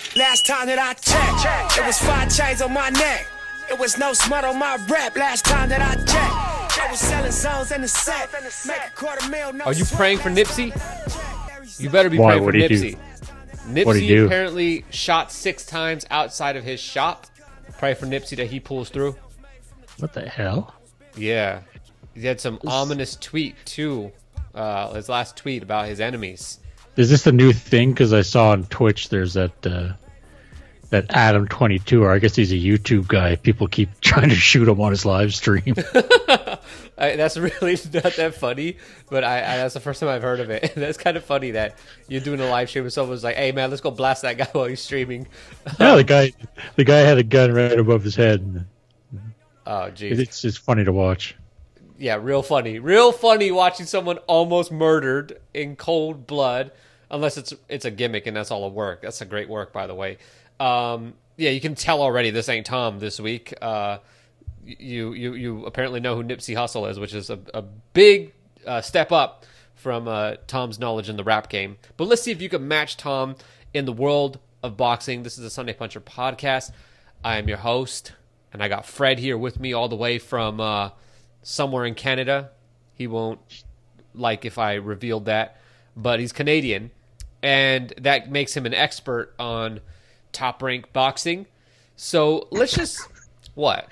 Last time that I checked, it was 5 chains on my neck. It was no smut on my rap. Last time that I checked, I was selling zones in the set. Make a $250,000. No Are you praying for Nipsey? You better be Why? praying for What'd he do? Nipsey. What'd he do? Nipsey apparently shot 6 times outside of his shop. Pray for Nipsey that he pulls through. What the hell? Yeah. He had some ominous tweet, too. His last tweet about his enemies. Is this the new thing? Because I saw on Twitch there's that Adam22, or I guess he's a YouTube guy. People keep trying to shoot him on his live stream. That's really not that funny, but that's the first time I've heard of it. That's kind of funny that you're doing a live stream and someone's like, hey, man, let's go blast that guy while he's streaming. Yeah, the guy had a gun right above his head. Oh, geez. It's just funny to watch. Yeah, real funny. Real funny watching someone almost murdered in cold blood, unless it's a gimmick and that's all a work. That's a great work, by the way. Yeah, you can tell already this ain't Tom this week. You apparently know who Nipsey Hussle is, which is a big step up from Tom's knowledge in the rap game. But let's see if you can match Tom in the world of boxing. This is the Sunday Puncher podcast. I am your host, and I got Fred here with me all the way from somewhere in Canada. He won't like if I revealed that, but he's Canadian, and that makes him an expert on Top Rank boxing. So let's just what?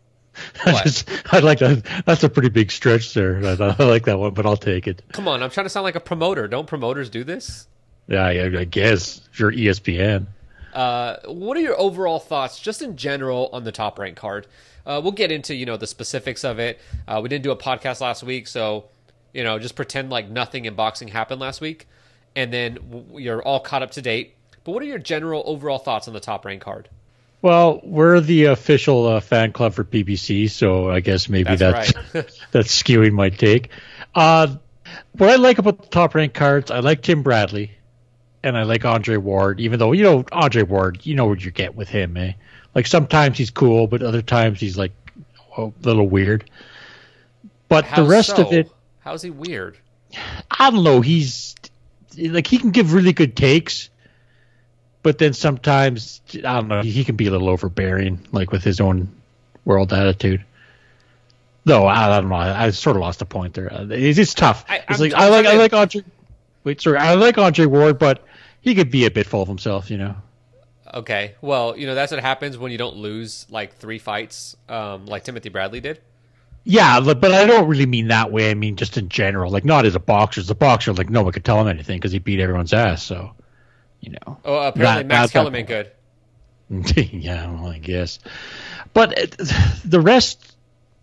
I like that. That's a pretty big stretch there. I like that one, but I'll take it. Come on, I'm trying to sound like a promoter. Don't promoters do this? Yeah, I guess if you're ESPN. What are your overall thoughts, just in general, on the Top Rank card? We'll get into the specifics of it. We didn't do a podcast last week, so just pretend like nothing in boxing happened last week, and then you're all caught up to date. But what are your general overall thoughts on the Top Rank card? Well, we're the official fan club for PBC, so I guess maybe that's right. that's skewing my take. What I like about the Top Rank cards, I like Tim Bradley, and I like Andre Ward, even though, Andre Ward, you know what you get with him, eh? Like, sometimes he's cool, but other times he's, like, a little weird. But the rest of it... How's he weird? I don't know. He's... Like, he can give really good takes, but then sometimes, I don't know, he can be a little overbearing, like, with his own world attitude. Though, I don't know. I sort of lost the point there. It's tough. I like Andre... I like Andre Ward, but he could be a bit full of himself, Okay, well, that's what happens when you don't lose like 3 fights, like Timothy Bradley did. Yeah, but I don't really mean that way. I mean just in general, like not as a boxer. As a boxer, like no one could tell him anything because he beat everyone's ass. So, Oh, apparently Max Kellerman could. Yeah, well, I guess. But the rest,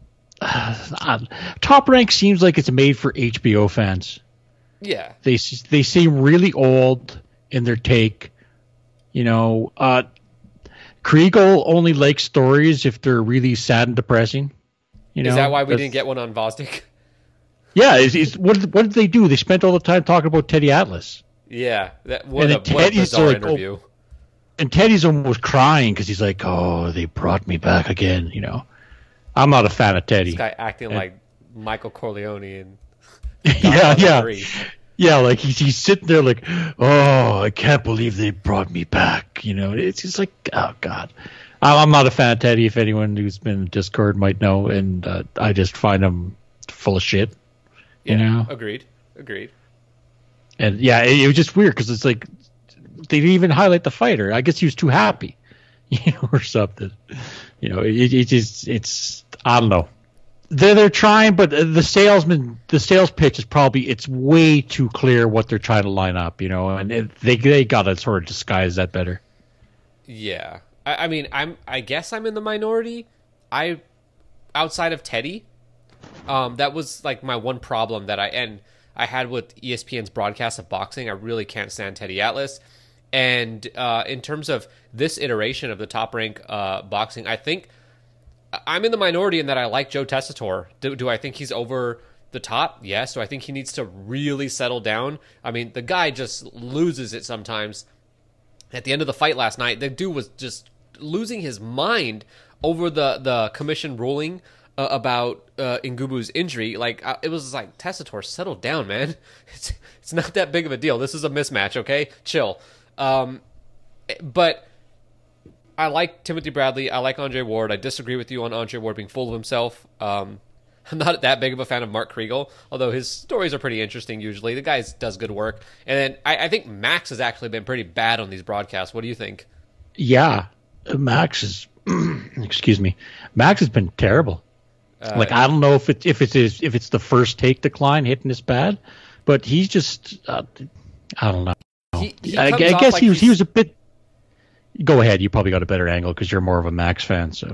Top Rank seems like it's made for HBO fans. Yeah, they seem really old in their take. Kriegel only likes stories if they're really sad and depressing. Is that why we didn't get one on Vosdick? Yeah, what did they do? They spent all the time talking about Teddy Atlas. Yeah, what a bizarre interview. And Teddy's almost crying because he's like, "Oh, they brought me back again." I'm not a fan of Teddy. This guy acting like Michael Corleone and yeah, like he's sitting there like, "Oh, I can't believe they brought me back." It's just like, oh god. I'm not a fan of Teddy. If anyone who's been in Discord might know, and I just find him full of shit. Agreed. And yeah, it was just weird because it's like they didn't even highlight the fighter. I guess he was too happy, or something. It's I don't know. They're trying, but the sales pitch is probably it's way too clear what they're trying to line up, and they got to sort of disguise that better. Yeah, I mean, I guess I'm in the minority. Outside of Teddy, that was like my one problem that I had with ESPN's broadcast of boxing. I really can't stand Teddy Atlas. And in terms of this iteration of the Top Rank boxing, I think I'm in the minority in that I like Joe Tessitore. Do I think he's over the top? Yes. Do I think he needs to really settle down? I mean, the guy just loses it sometimes. At the end of the fight last night, the dude was just losing his mind over the commission ruling about Ngubu's injury. Like, it was like, Tessitore, settle down, man. It's not that big of a deal. This is a mismatch, okay? Chill. But I like Timothy Bradley. I like Andre Ward. I disagree with you on Andre Ward being full of himself. I'm not that big of a fan of Mark Kriegel, although his stories are pretty interesting usually. The guy does good work. And then I think Max has actually been pretty bad on these broadcasts. What do you think? Yeah, Max is excuse me. Max has been terrible. I don't know if it's the first take decline hitting this bad, but he's just I don't know. I guess he was a bit. Go ahead. You probably got a better angle because you're more of a Max fan. So.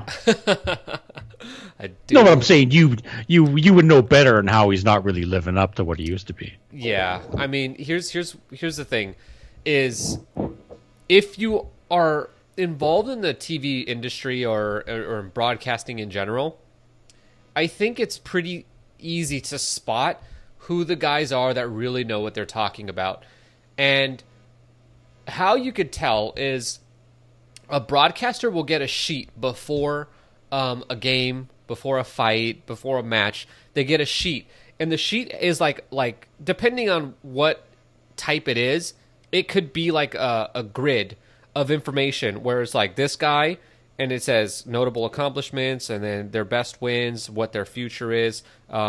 I do. No, what I'm saying, you would know better on how he's not really living up to what he used to be. Yeah, I mean, here's the thing, is if you are involved in the TV industry or in broadcasting in general, I think it's pretty easy to spot who the guys are that really know what they're talking about. And how you could tell is a broadcaster will get a sheet before a game, before a fight, before a match. They get a sheet, and the sheet is like depending on what type it is, it could be like a grid of information where it's like this guy, and it says notable accomplishments, and then their best wins, what their future is,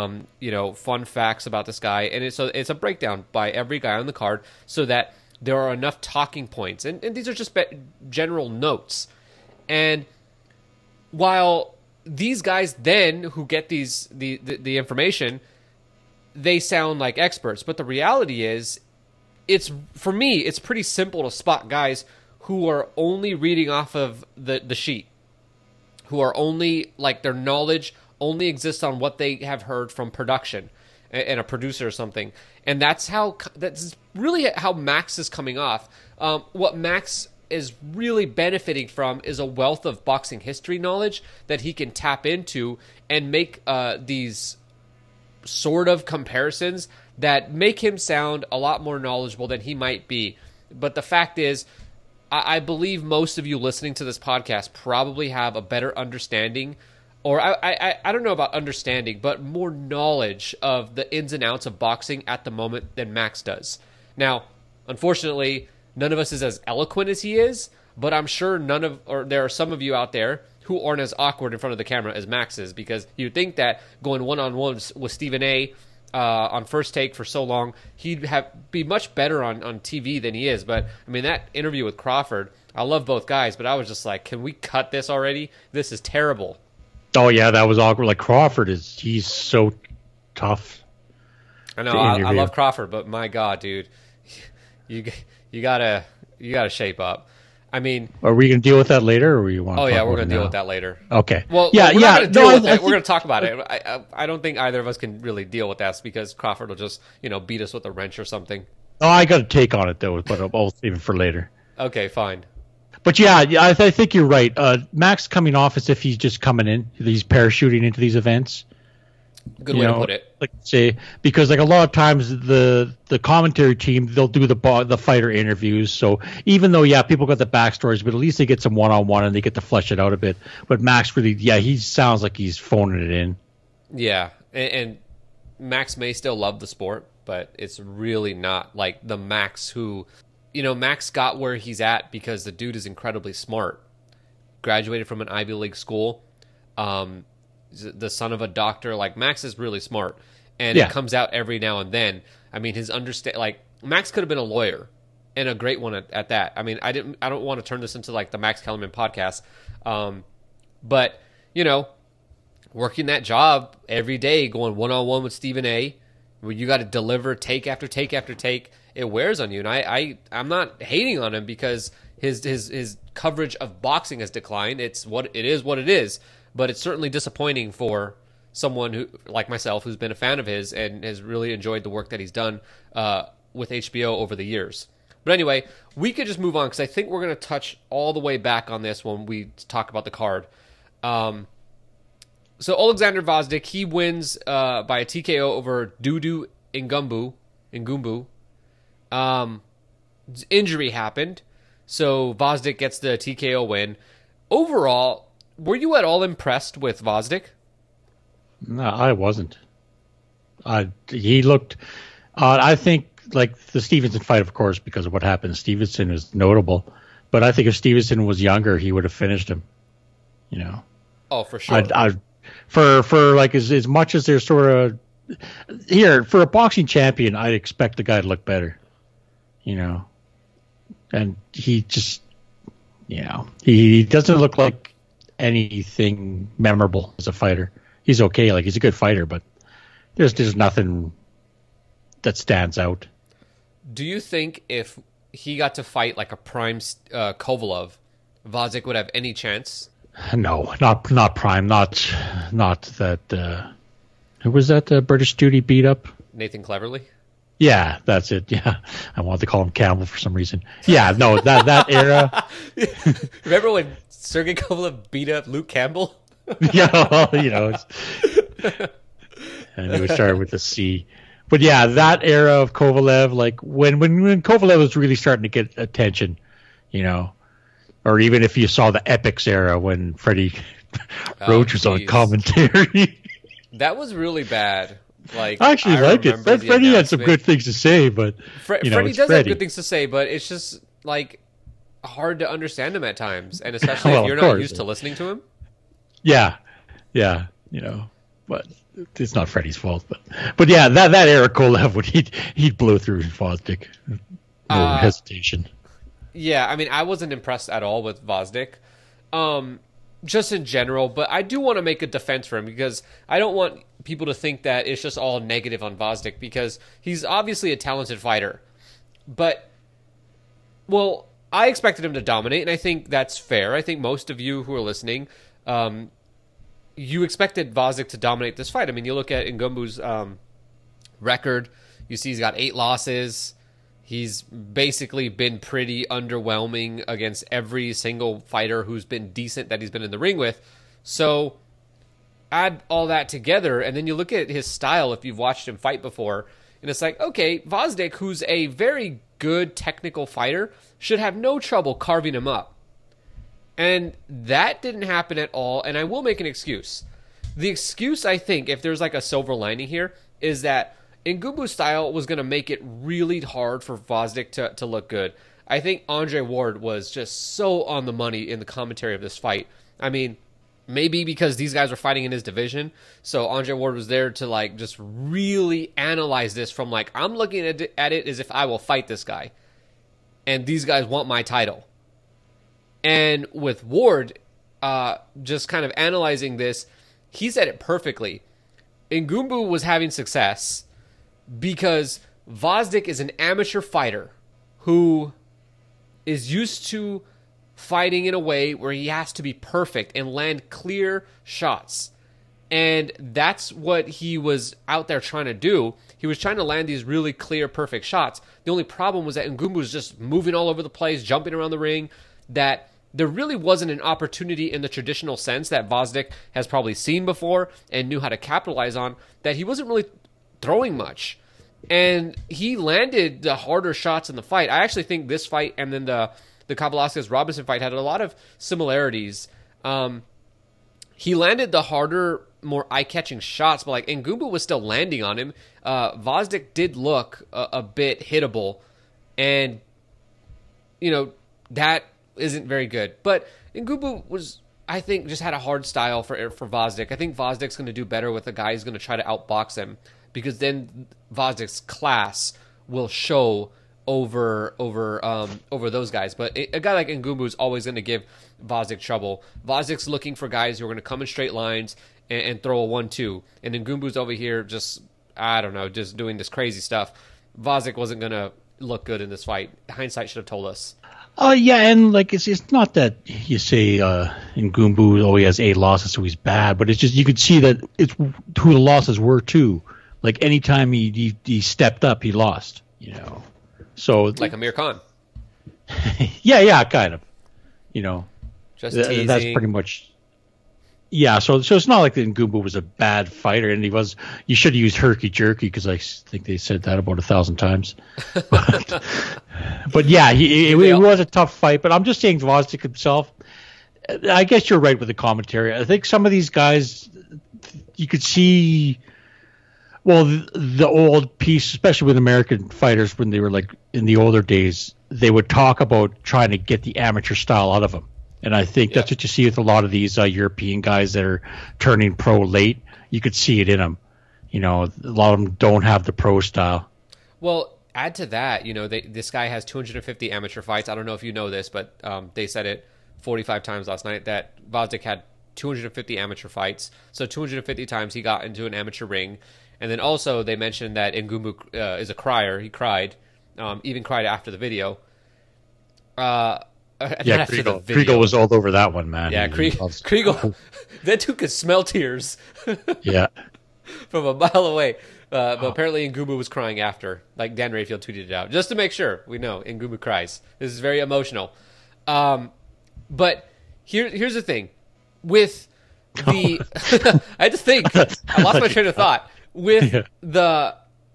fun facts about this guy, and it's a breakdown by every guy on the card so that there are enough talking points, and these are just general notes. And while these guys then who get the information, they sound like experts, but the reality is, for me, it's pretty simple to spot guys who are only reading off of the sheet, who are only, like, their knowledge only exists on what they have heard from production and a producer or something. And that's really how Max is coming off. What Max is really benefiting from is a wealth of boxing history knowledge that he can tap into and make these sort of comparisons that make him sound a lot more knowledgeable than he might be. But the fact is, I believe most of you listening to this podcast probably have a better understanding, or I don't know about understanding, but more knowledge of the ins and outs of boxing at the moment than Max does. Now, unfortunately, none of us is as eloquent as he is, but I'm sure there are some of you out there who aren't as awkward in front of the camera as Max is, because you'd think that going one-on-one with Stephen A. On First Take for so long, he'd be much better on TV than he is. But, I mean, that interview with Crawford, I love both guys, but I was just like, can we cut this already? This is terrible. Oh, yeah, that was awkward. Like, he's so tough. I know, I love Crawford, but my God, dude, you gotta shape up. I mean, are we going to deal with that later, or you want? Oh yeah, we're going to deal with that later. Okay. Well, yeah, we're not going to deal with it. We're going to talk about it. I don't think either of us can really deal with that because Crawford will just beat us with a wrench or something. Oh, I got a take on it though, but I'll save it for later. Okay, fine. But yeah, I think you're right. Max coming off as if he's just coming in. He's parachuting into these events. Good way to put it. Like say, because like a lot of times the commentary team, they'll do the fighter interviews. So even though people got the backstories, but at least they get some one-on-one and they get to flesh it out a bit. But Max really, he sounds like he's phoning it in. Yeah, and Max may still love the sport, but it's really not like the Max who, Max got where he's at because the dude is incredibly smart. Graduated from an Ivy League school. The son of a doctor. Like, Max is really smart, and it comes out every now and then. I mean, his Max could have been a lawyer, and a great one at that. I mean, I don't want to turn this into like the Max Kellerman podcast, but working that job every day, going one-on-one with Stephen A., where you got to deliver take after take after take, it wears on you. And I'm not hating on him because his coverage of boxing has declined. It is what it is. But it's certainly disappointing for someone who, like myself, who's been a fan of his and has really enjoyed the work that he's done with HBO over the years. But anyway, we could just move on because I think we're going to touch all the way back on this when we talk about the card. So Alexander Gvozdyk, he wins by a TKO over Dudu Ngumbu. Injury happened, so Gvozdyk gets the TKO win. Overall, were you at all impressed with Gvozdyk? No, I wasn't. He looked. I think like the Stevenson fight, of course, because of what happened. Stevenson is notable, But I think if Stevenson was younger, he would have finished him. You know. Oh, for sure. For like as much as they're sort of here for a boxing champion, I'd expect the guy to look better. You know, and he just, you know, he doesn't look like anything memorable as a fighter. He's okay, like he's a good fighter, but there's nothing that stands out. Do you think if he got to fight like a prime Kovalev, Gvozdyk would have any chance? No, not prime, not that. Who was that? British dude he beat up? Nathan Cleverly. Yeah, that's it. Yeah, I wanted to call him Campbell for some reason. Yeah, no, that era. Remember when Sergey Kovalev beat up Luke Campbell? Yeah, well, you know, and it would start with the C. But yeah, that era of Kovalev, like when Kovalev was really starting to get attention, you know, or even if you saw the Epics era when Freddie Roach was on commentary. That was really bad. Like, I actually like it. Freddie had some good things to say, but you know, Freddie does have good things to say, but it's just like hard to understand him at times, and especially if you're not used to listening to him. Yeah, you know, but it's not Freddie's fault. But yeah, that era Kovalev when he'd blow through Gvozdyk, no hesitation. Yeah, I mean, I wasn't impressed at all with Gvozdyk. Just in general, but I do want to make a defense for him because I don't want people to think that it's just all negative on Gvozdyk because he's obviously a talented fighter. But, well, I expected him to dominate, and I think that's fair. I think most of you who are listening, you expected Gvozdyk to dominate this fight. I mean, you look at Ngumbu's record, you see he's got 8 losses. He's basically been pretty underwhelming against every single fighter who's been decent that he's been in the ring with. So add all that together, and then you look at his style if you've watched him fight before, and it's like, okay, Gvozdyk, who's a very good technical fighter, should have no trouble carving him up. And that didn't happen at all, and I will make an excuse. The excuse, I think, if there's like a silver lining here, is that Ngumbu's style was going to make it really hard for Gvozdyk to look good. I think Andre Ward was just so on the money in the commentary of this fight. I mean, maybe because these guys were fighting in his division, so Andre Ward was there to like just really analyze this from like, I'm looking at it as if I will fight this guy, and these guys want my title. And with Ward, just kind of analyzing this, he said it perfectly. Ngumbu was having success because Gvozdyk is an amateur fighter who is used to fighting in a way where he has to be perfect and land clear shots. And that's what he was out there trying to do. He was trying to land these really clear, perfect shots. The only problem was that Ngumbu was just moving all over the place, jumping around the ring, that there really wasn't an opportunity in the traditional sense that Gvozdyk has probably seen before and knew how to capitalize on, that he wasn't really throwing much. And he landed the harder shots in the fight. I actually think this fight and then the Kavaliauskas-Robinson fight had a lot of similarities. He landed the harder, more eye-catching shots, but like Ngumbu was still landing on him. Gvozdyk did look a bit hittable, and you know that isn't very good. But Ngumbu was, I think, just had a hard style for Gvozdyk. I think Gvozdyk's going to do better with a guy who's going to try to outbox him, because then Gvozdyk's class will show over those guys. But a guy like Ngumbu is always going to give Gvozdyk trouble. Gvozdyk's looking for guys who are going to come in straight lines and throw a 1-2. And Ngumbu's over here just, I don't know, just doing this crazy stuff. Gvozdyk wasn't going to look good in this fight. Hindsight should have told us. Yeah, and like it's not that you say Ngumbu, he has 8 losses, so he's bad, but it's just you could see that it's who the losses were too. Like anytime he stepped up, he lost. You know, so like Amir Khan. yeah, kind of. You know, just teasing. That's pretty much. Yeah, so it's not like that Ngumbu was a bad fighter, and he was. You should have used herky jerky because I think they said that about 1,000 times. But yeah, it was a tough fight. But I'm just saying, Gvozdyk himself. I guess you're right with the commentary. I think some of these guys, you could see Well, the old piece, especially with American fighters, when they were like in the older days, they would talk about trying to get the amateur style out of them. And I think that's what you see with a lot of these European guys that are turning pro late. You could see it in them. You know, a lot of them don't have the pro style. Well, add to that, you know, this guy has 250 amateur fights. I don't know if you know this, but they said it 45 times last night that Gvozdyk had 250 amateur fights. So 250 times he got into an amateur ring. And then also they mentioned that Ngumbu is a crier. He cried, even cried after the video. Kriegel was all over that one, man. Yeah, Kriegel, that dude could smell tears. Yeah. From a mile away. But apparently Ngumbu was crying after. Like Dan Rayfield tweeted it out. Just to make sure we know Ngumbu cries. This is very emotional. But here's the thing. With the... I had to think. I lost my train of thought. With the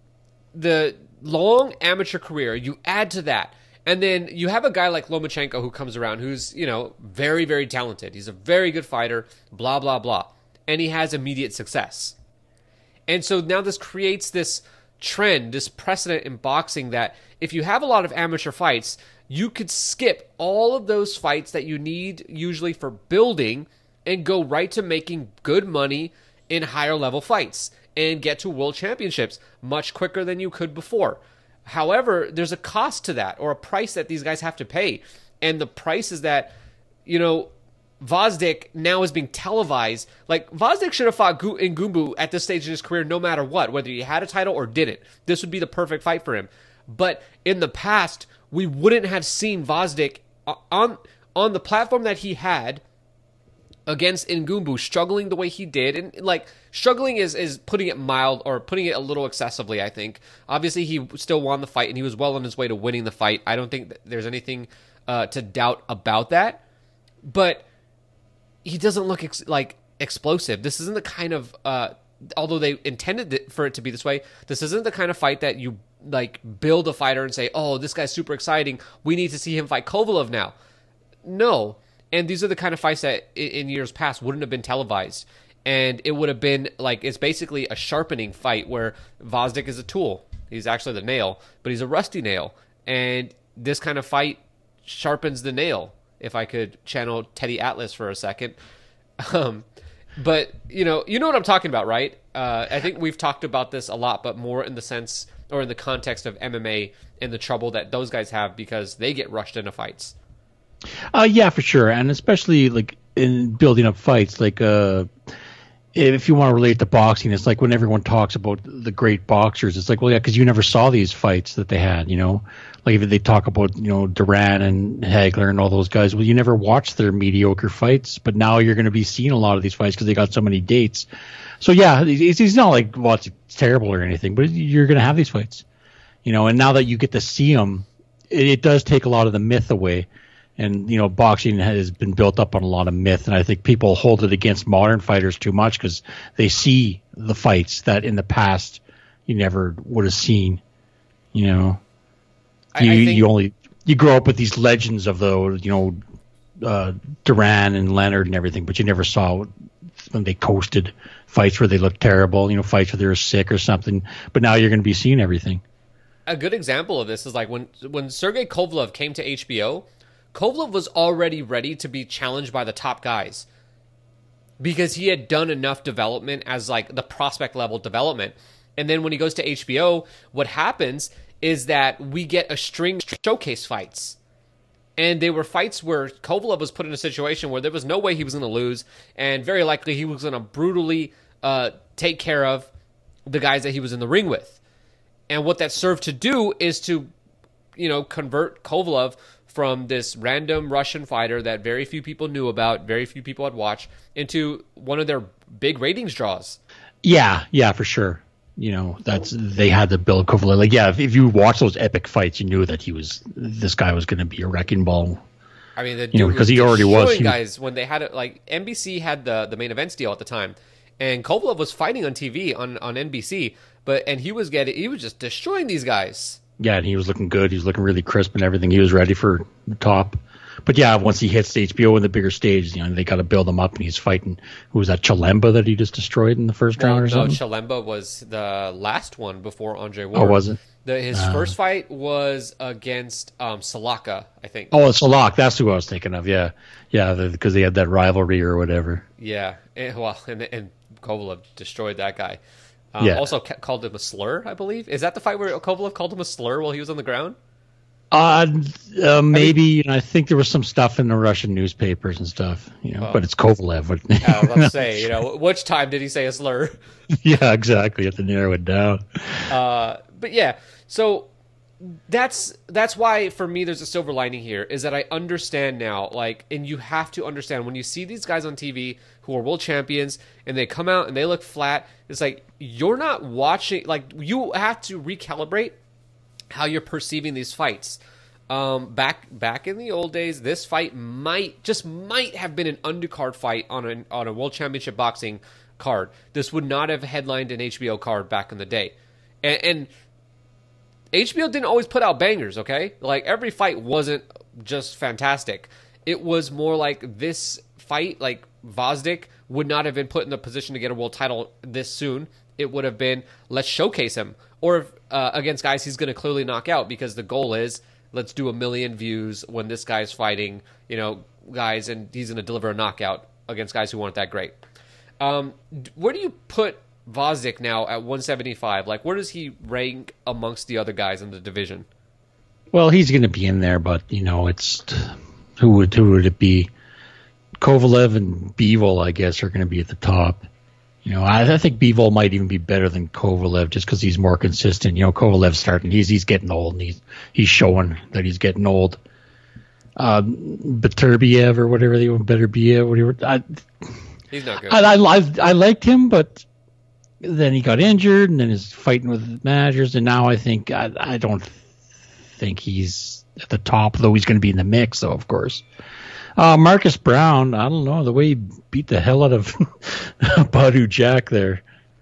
long amateur career, you add to that. And then you have a guy like Lomachenko who comes around who's, you know, very, very talented. He's a very good fighter, blah, blah, blah. And he has immediate success. And so now this creates this trend, this precedent in boxing that if you have a lot of amateur fights, you could skip all of those fights that you need usually for building and go right to making good money in higher level fights and get to world championships much quicker than you could before. However, there's a cost to that, or a price that these guys have to pay. And the price is that, you know, Gvozdyk now is being televised. Like, Gvozdyk should have fought Ngumbu at this stage in his career no matter what, whether he had a title or didn't. This would be the perfect fight for him. But in the past, we wouldn't have seen Gvozdyk on the platform that he had against Ngumbu struggling the way he did. And like, struggling is putting it mild, or putting it a little excessively, I think. Obviously he still won the fight and he was well on his way to winning the fight. I don't think that there's anything to doubt about that, but he doesn't look like explosive. This isn't the kind of although they intended for it to be this way, this isn't the kind of fight that you like build a fighter and say, oh, this guy's super exciting, we need to see him fight Kovalev now. No. And these are the kind of fights that in years past wouldn't have been televised. And it would have been like, it's basically a sharpening fight where Gvozdyk is a tool. He's actually the nail, but he's a rusty nail. And this kind of fight sharpens the nail, if I could channel Teddy Atlas for a second. But, you know what I'm talking about, right? I think we've talked about this a lot, but more in the sense, or in the context of MMA and the trouble that those guys have because they get rushed into fights. Yeah, for sure. And especially like in building up fights, like if you want to relate to boxing, it's like when everyone talks about the great boxers, it's like, well, yeah, because you never saw these fights that they had, you know, like if they talk about, you know, Duran and Hagler and all those guys, well, you never watched their mediocre fights, but now you're going to be seeing a lot of these fights because they got so many dates. So yeah, it's not like, well, it's terrible or anything, but you're going to have these fights, you know, and now that you get to see them, it does take a lot of the myth away. And, you know, boxing has been built up on a lot of myth, and I think people hold it against modern fighters too much because they see the fights that in the past you never would have seen, you know. You grow up with these legends of the, you know, Duran and Leonard and everything, but you never saw when they coasted fights where they looked terrible, you know, fights where they were sick or something. But now you're going to be seeing everything. A good example of this is like when Sergey Kovalev came to HBO, Kovalev was already ready to be challenged by the top guys because he had done enough development as like the prospect level development. And then when he goes to HBO, what happens is that we get a string of showcase fights. And they were fights where Kovalev was put in a situation where there was no way he was going to lose, and very likely he was going to brutally take care of the guys that he was in the ring with. And what that served to do is to, you know, convert Kovalev from this random Russian fighter that very few people knew about, very few people had watched, into one of their big ratings draws. Yeah, for sure. You know, they had to build Kovalev. Like, yeah, if you watch those epic fights, you knew that this guy was going to be a wrecking ball. I mean, because he already was. Guys, when they had it, like NBC had the main events deal at the time, and Kovalev was fighting on TV on NBC, and he was just destroying these guys. Yeah, and he was looking good. He was looking really crisp and everything. He was ready for the top. But yeah, once he hits the HBO in the bigger stage, they got to build him up, and he's fighting. Who was that, Chalemba, that he just destroyed in the first round or something? No, Chalemba was the last one before Andre Ward. Oh, was it? His first fight was against Salaka, I think. Oh, it's Salak. That's who I was thinking of. Yeah, because they had that rivalry or whatever. Yeah, and Kovalev destroyed that guy. Also called him a slur, I believe. Is that the fight where Kovalev called him a slur while he was on the ground? Maybe. I think there was some stuff in the Russian newspapers and stuff. But it's Kovalev. Let's say, which time did he say a slur? Yeah, exactly. You have to narrow it down. But yeah, so that's why for me there's a silver lining here, is that I understand now, and you have to understand when you see these guys on TV who are world champions and they come out and they look flat, it's like you're not watching, you have to recalibrate how you're perceiving these fights. Back in the old days, this fight might have been an undercard fight on a world championship boxing card. This would not have headlined an HBO card back in the day, and HBO didn't always put out bangers, okay? Every fight wasn't just fantastic. It was more like this fight, Gvozdyk would not have been put in the position to get a world title this soon. It would have been, let's showcase him. Or against guys he's going to clearly knock out, because the goal is, let's do 1 million views when this guy's fighting, guys, and he's going to deliver a knockout against guys who aren't that great. Where do you put Gvozdyk now at 175? Where does he rank amongst the other guys in the division? Well, he's going to be in there, but it's who would it be? Kovalev and Bivol, I guess, are going to be at the top. I think Bivol might even be better than Kovalev just because he's more consistent. Kovalev's starting; he's getting old, and he's showing that he's getting old. Beterbiev or whatever whatever. He's not good. I liked him, but then he got injured, and then he's fighting with managers, and now I don't think he's at the top, though he's going to be in the mix, though, of course. Marcus Brown, I don't know, the way he beat the hell out of Badou Jack there.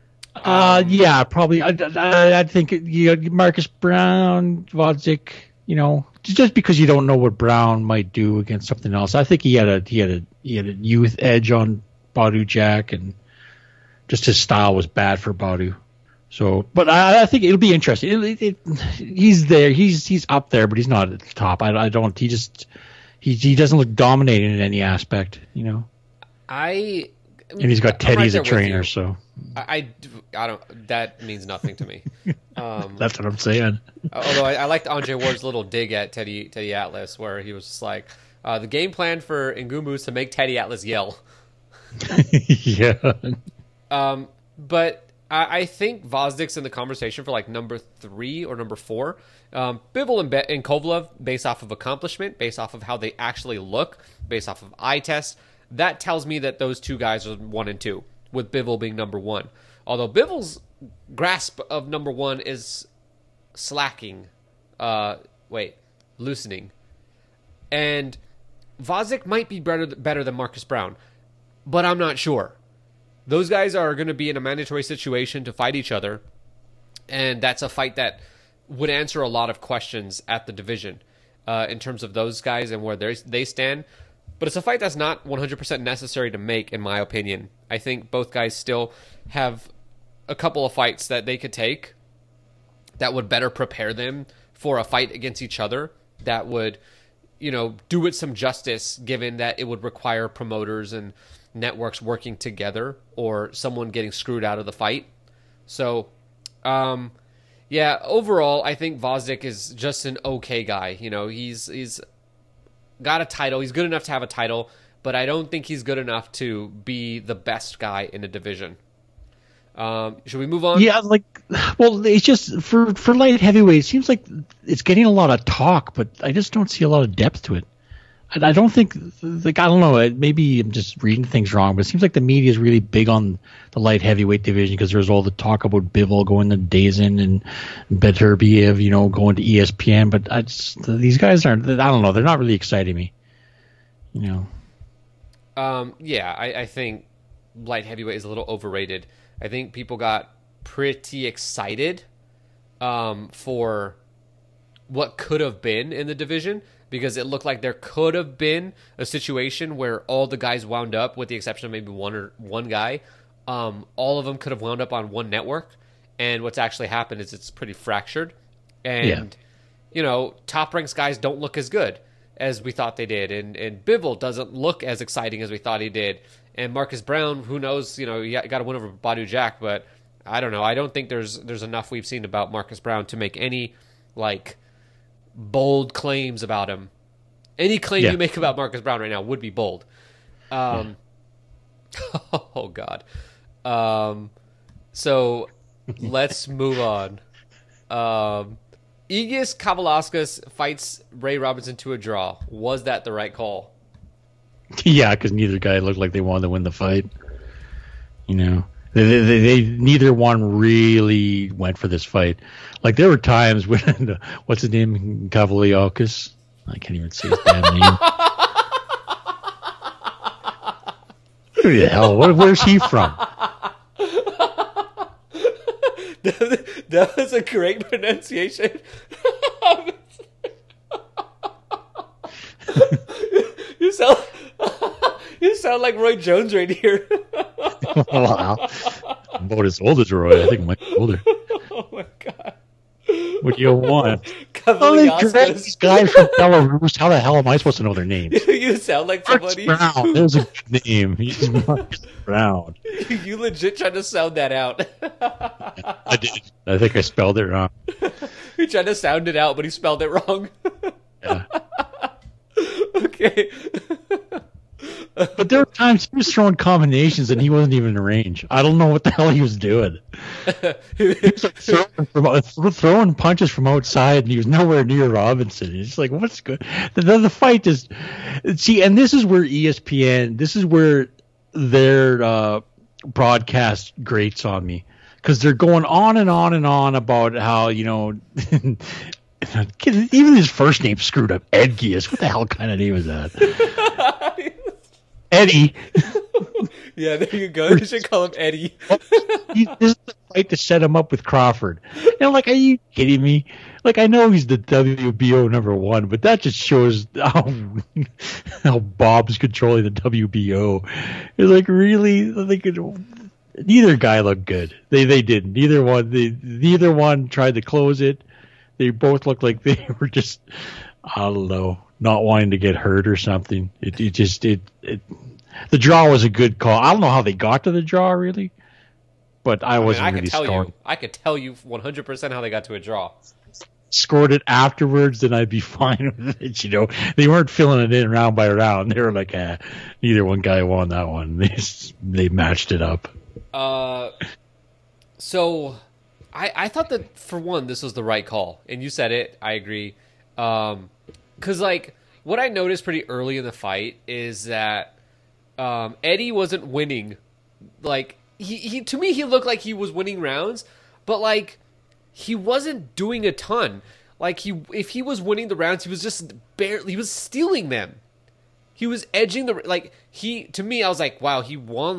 Yeah, probably. I think Marcus Brown, Gvozdyk, just because you don't know what Brown might do against something else. I think he had a youth edge on Badou Jack, and just his style was bad for Badou. So, but I think it'll be interesting. He's there. He's up there, but he's not at the top. I don't. He doesn't look dominating in any aspect, And he's got Teddy as a trainer, so I don't. That means nothing to me. That's what I'm saying. Although I liked Andre Ward's little dig at Teddy Atlas, where he was just like, the game plan for Ngumu is to make Teddy Atlas yell. Yeah. But I think Gvozdyk's in the conversation for number 3 or number 4. Bivol and Kovalev, based off of accomplishment, based off of how they actually look, based off of eye test, that tells me that those two guys are 1 and 2, with Bivol being number 1. Although Bivol's grasp of number 1 is slacking. Loosening. And Gvozdyk might be better than Marcus Brown, but I'm not sure. Those guys are going to be in a mandatory situation to fight each other, and that's a fight that would answer a lot of questions at the division in terms of those guys and where they stand. But it's a fight that's not 100% necessary to make, in my opinion. I think both guys still have a couple of fights that they could take that would better prepare them for a fight against each other, that would, do it some justice, given that it would require promoters and networks working together or someone getting screwed out of the fight. So, overall, I think Gvozdyk is just an okay guy. He's got a title. He's good enough to have a title, but I don't think he's good enough to be the best guy in the division. Should we move on? Yeah, it's just for light heavyweight, it seems like it's getting a lot of talk, but I just don't see a lot of depth to it. I don't think, I don't know, maybe I'm just reading things wrong, but it seems like the media is really big on the light heavyweight division because there's all the talk about Bivol going to DAZN and Beterbiev, going to ESPN, but these guys aren't, I don't know, they're not really exciting me, I think light heavyweight is a little overrated. I think people got pretty excited for what could have been in the division. because it looked like there could have been a situation where all the guys wound up, with the exception of maybe one guy. All of them could have wound up on one network, and what's actually happened is it's pretty fractured. And Top Ranks guys don't look as good as we thought they did, and Bivol doesn't look as exciting as we thought he did, and Marcus Brown, who knows, he got a win over Badu Jack, but I don't know. I don't think there's enough we've seen about Marcus Brown to make any bold claims about him. Any claim you make about Marcus Brown right now would be bold. Oh God. So let's move on. Aegis Kavalauskas fights Ray Robinson to a draw. Was that the right call? Yeah, because neither guy looked like they wanted to win the fight. They neither one really went for this fight. Like, there were times when what's his name, Kavaliauskas? I can't even say his damn name. Who the hell? Where's he from? That was a great pronunciation. You sound like Roy Jones right here. Wow. I'm about as old as Roy. I think Mike's older. Oh my God. What do you want? They dragged these guys from Belarus. How the hell am I supposed to know their names? You sound like somebody. Marcus Brown. There's a good name. He's Marcus Brown. You legit tried to sound that out. I did. I think I spelled it wrong. He tried to sound it out, but he spelled it wrong. Yeah. Okay. But there were times he was throwing combinations and he wasn't even in range. I don't know what the hell he was doing. He was throwing punches from outside and he was nowhere near Robinson. It's like, what's good? The fight is... See, and this is where ESPN... This is where their broadcast grates on me. Because they're going on and on and on about how, even his first name screwed up. Edgius. What the hell kind of name is that? Eddie. Yeah, there you go. You should call him Eddie. This is the fight to set him up with Crawford. And I'm like, are you kidding me? Like, I know he's the WBO #1, but that just shows how Bob's controlling the WBO. It's like, really? Neither guy looked good. They didn't. Neither one tried to close it. They both looked like they were just, I don't know, not wanting to get hurt or something. The draw was a good call. I don't know how they got to the draw, really, but I wasn't really scoring. I could tell you 100% how they got to a draw. Scored it afterwards, then I'd be fine with it. They weren't filling it in round by round. They were like, neither one guy won that one. They matched it up. So I thought that, for one, this was the right call, and you said it. I agree. Because, what I noticed pretty early in the fight is that Eddie wasn't winning. He to me, he looked like he was winning rounds, but, he wasn't doing a ton. If he was winning the rounds, he was just he was stealing them. He was edging to me, I was like, wow, he won,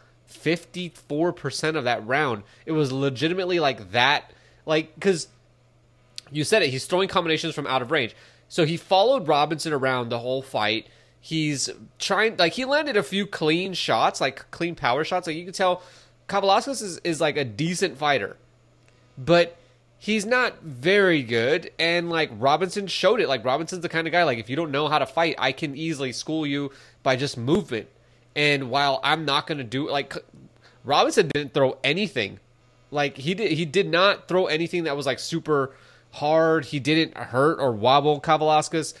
54% of that round. It was legitimately that. Because you said it, he's throwing combinations from out of range. So he followed Robinson around the whole fight. He's trying, he landed a few clean shots, clean power shots. You can tell Kavalauskas is a decent fighter. But he's not very good. And, Robinson showed it. Robinson's the kind of guy, if you don't know how to fight, I can easily school you by just movement. And while I'm not going to do... Robinson didn't throw anything. He did not throw anything that was, super hard. He didn't hurt or wobble Kavalauskas.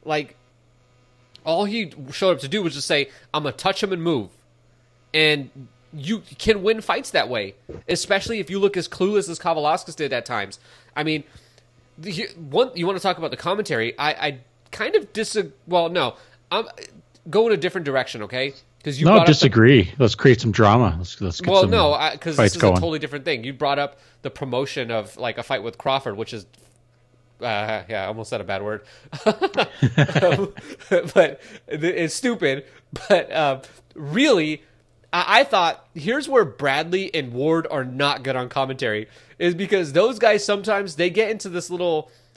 All he showed up to do was just say, I'm going to touch him and move. And you can win fights that way, especially if you look as clueless as Kavalauskas did at times. I mean, you want to talk about the commentary. I kind of disagree. Well, no. I'm going a different direction, okay? Because you disagree. Let's create some drama. Let's get some because this is a totally different thing. You brought up the promotion of a fight with Crawford, which is I almost said a bad word, but it's stupid. But really, I thought here's where Bradley and Ward are not good on commentary, is because those guys sometimes they get into this little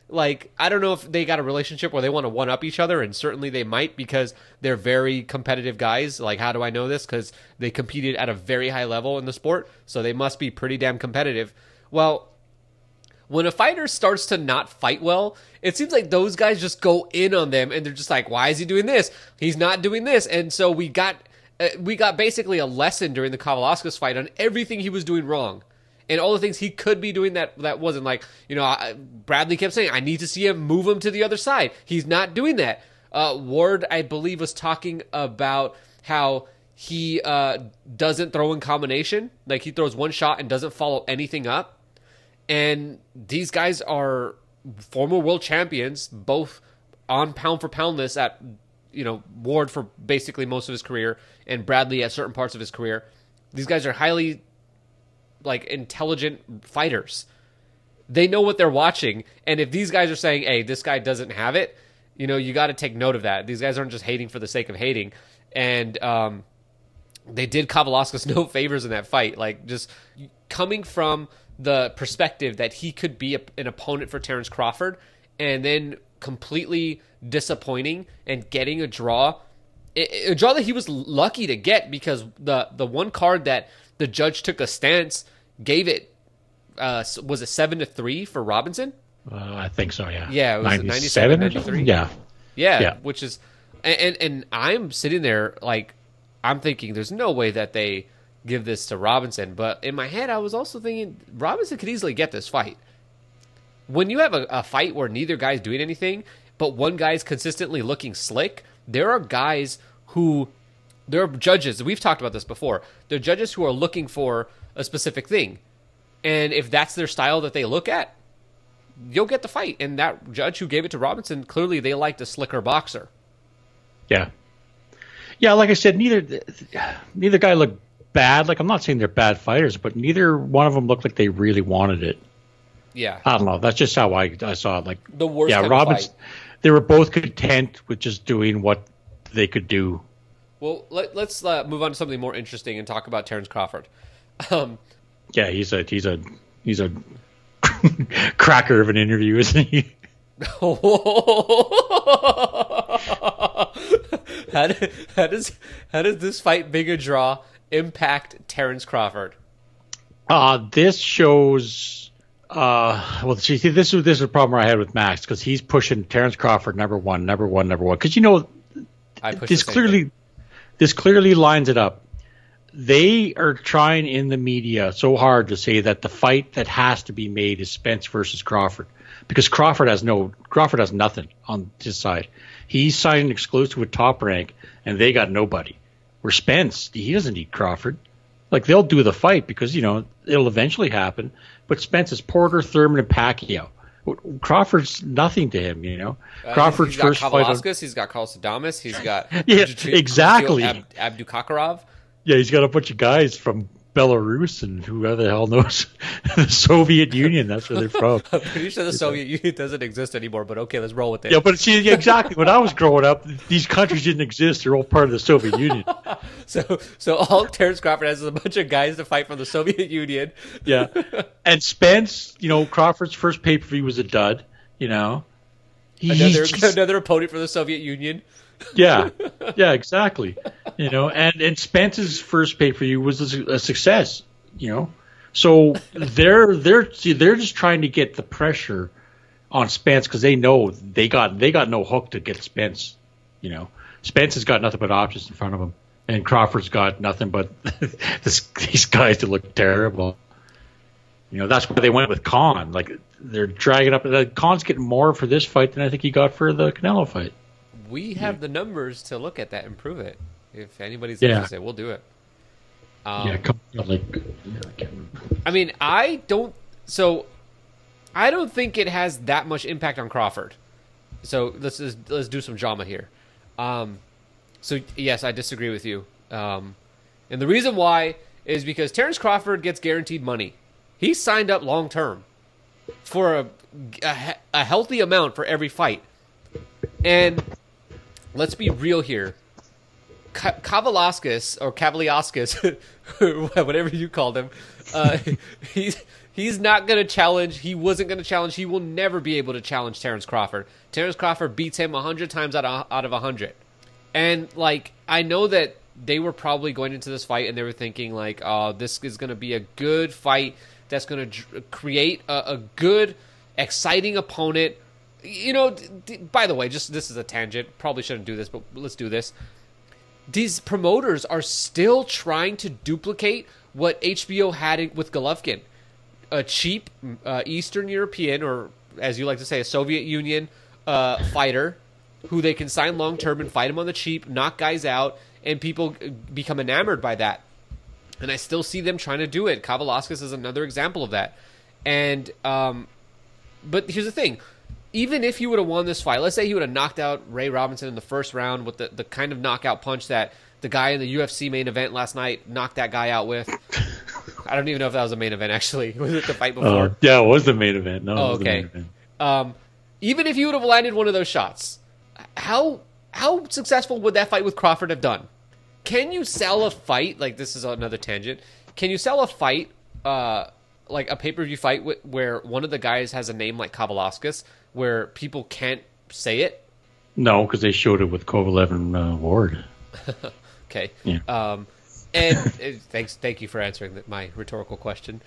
Like, I don't know if they got a relationship where they want to one-up each other, and certainly they might because they're very competitive guys. Like, how do I know this? Because they competed at a very high level in the sport, so they must be pretty damn competitive. Well, when a fighter starts to not fight well, it seems like those guys just go in on them, and they're just like, why is he doing this? He's not doing this. And so we got basically a lesson during the Kavaliauskas fight on everything he was doing wrong. And all the things he could be doing that wasn't, like, Bradley kept saying, I need to see him move him to the other side. He's not doing that. Ward, I believe, was talking about how he doesn't throw in combination. Like, he throws one shot and doesn't follow anything up. And these guys are former world champions, both on pound for pound list at, Ward for basically most of his career and Bradley at certain parts of his career. These guys are highly intelligent fighters. They know what they're watching, and if these guys are saying, hey, this guy doesn't have it, you got to take note of that. These guys aren't just hating for the sake of hating. And they did Kavaliauskas no favors in that fight. Like, just coming from the perspective that he could be an opponent for Terrence Crawford, and then completely disappointing and getting a draw that he was lucky to get, because the one card that the judge took a stance gave it, was it 7-3 for Robinson? I think so, yeah. Yeah, it was 97, 93. Yeah. Which is, and I'm sitting there like, I'm thinking there's no way that they give this to Robinson. But in my head, I was also thinking Robinson could easily get this fight. When you have a fight where neither guy's doing anything, but one guy's consistently looking slick, there are judges, we've talked about this before, there are judges who are looking for a specific thing. And if that's their style that they look at, you'll get the fight. And that judge who gave it to Robinson, clearly they liked a slicker boxer. Yeah. Yeah, like I said, neither guy looked bad. Like, I'm not saying they're bad fighters, but neither one of them looked like they really wanted it. Yeah. I don't know. That's just how I saw it. Like, the worst kind Robinson, of fight. They were both content with just doing what they could do. Well, let's move on to something more interesting and talk about Terrence Crawford. Yeah, he's a cracker of an interview, isn't he? How does this fight being a draw impact Terrence Crawford? This shows. See, this is the problem I had with Max, because he's pushing Terrence Crawford number one. Because this clearly lines it up. They are trying in the media so hard to say that the fight that has to be made is Spence versus Crawford, because Crawford has nothing on his side. He's signed an exclusive with Top Rank, and they got nobody. Where Spence, he doesn't need Crawford. Like, they'll do the fight because it'll eventually happen. But Spence is Porter, Thurman, and Pacquiao. Crawford's nothing to him, Crawford's he's got first fight. He's got Carlos Adames. He's got exactly Abdukakarov. Yeah, he's got a bunch of guys from Belarus and whoever the hell knows the Soviet Union. That's where they're from. I'm pretty sure the Soviet Union doesn't exist anymore, but okay, let's roll with it. Yeah, but see, exactly. When I was growing up, these countries didn't exist. They're all part of the Soviet Union. So all Terrence Crawford has is a bunch of guys to fight from the Soviet Union. Yeah, and Spence, Crawford's first pay-per-view was a dud. Another opponent for the Soviet Union. Yeah, exactly. And Spence's first pay-per-view was a success. So they're just trying to get the pressure on Spence, because they know they got no hook to get Spence. Spence has got nothing but options in front of him, and Crawford's got nothing but these guys that look terrible. That's why they went with Khan. Like, they're dragging up. Khan's getting more for this fight than I think he got for the Canelo fight. We have the numbers to look at that and prove it. If anybody's interested, we'll do it. I don't think it has that much impact on Crawford. So let's do some drama here. So yes, I disagree with you. And the reason why is because Terrence Crawford gets guaranteed money. He's signed up long term for a healthy amount for every fight. And let's be real here. Kavaliauskas or Kavaliauskas, whatever you called him, he's not going to challenge. He wasn't going to challenge. He will never be able to challenge Terrence Crawford. Terrence Crawford beats him 100 times out of 100. And like, I know that they were probably going into this fight and they were thinking like, oh, this is going to be a good fight that's going to create a good, exciting opponent. You know, by the way, just this is a tangent. Probably shouldn't do this, but let's do this. These promoters are still trying to duplicate what HBO had with Golovkin. A cheap Eastern European, or as you like to say, a Soviet Union fighter who they can sign long-term and fight him on the cheap, knock guys out, and people become enamored by that. And I still see them trying to do it. Kavaliauskas is another example of that. And but here's the thing. Even if he would have won this fight, let's say he would have knocked out Ray Robinson in the first round with the kind of knockout punch that the guy in the UFC main event last night knocked that guy out with. I don't even know if that was a main event, actually. Was it the fight before? Yeah, it was the main event. No, oh, okay. It was the main event. Even if he would have landed one of those shots, how successful would that fight with Crawford have done? Can you sell a fight, like this is another tangent, can you sell a fight, like a pay-per-view fight where one of the guys has a name like Kavaliauskas, where people can't say it? No, because they showed it with Kovalev and Ward. Okay. Yeah. And thank you for answering my rhetorical question.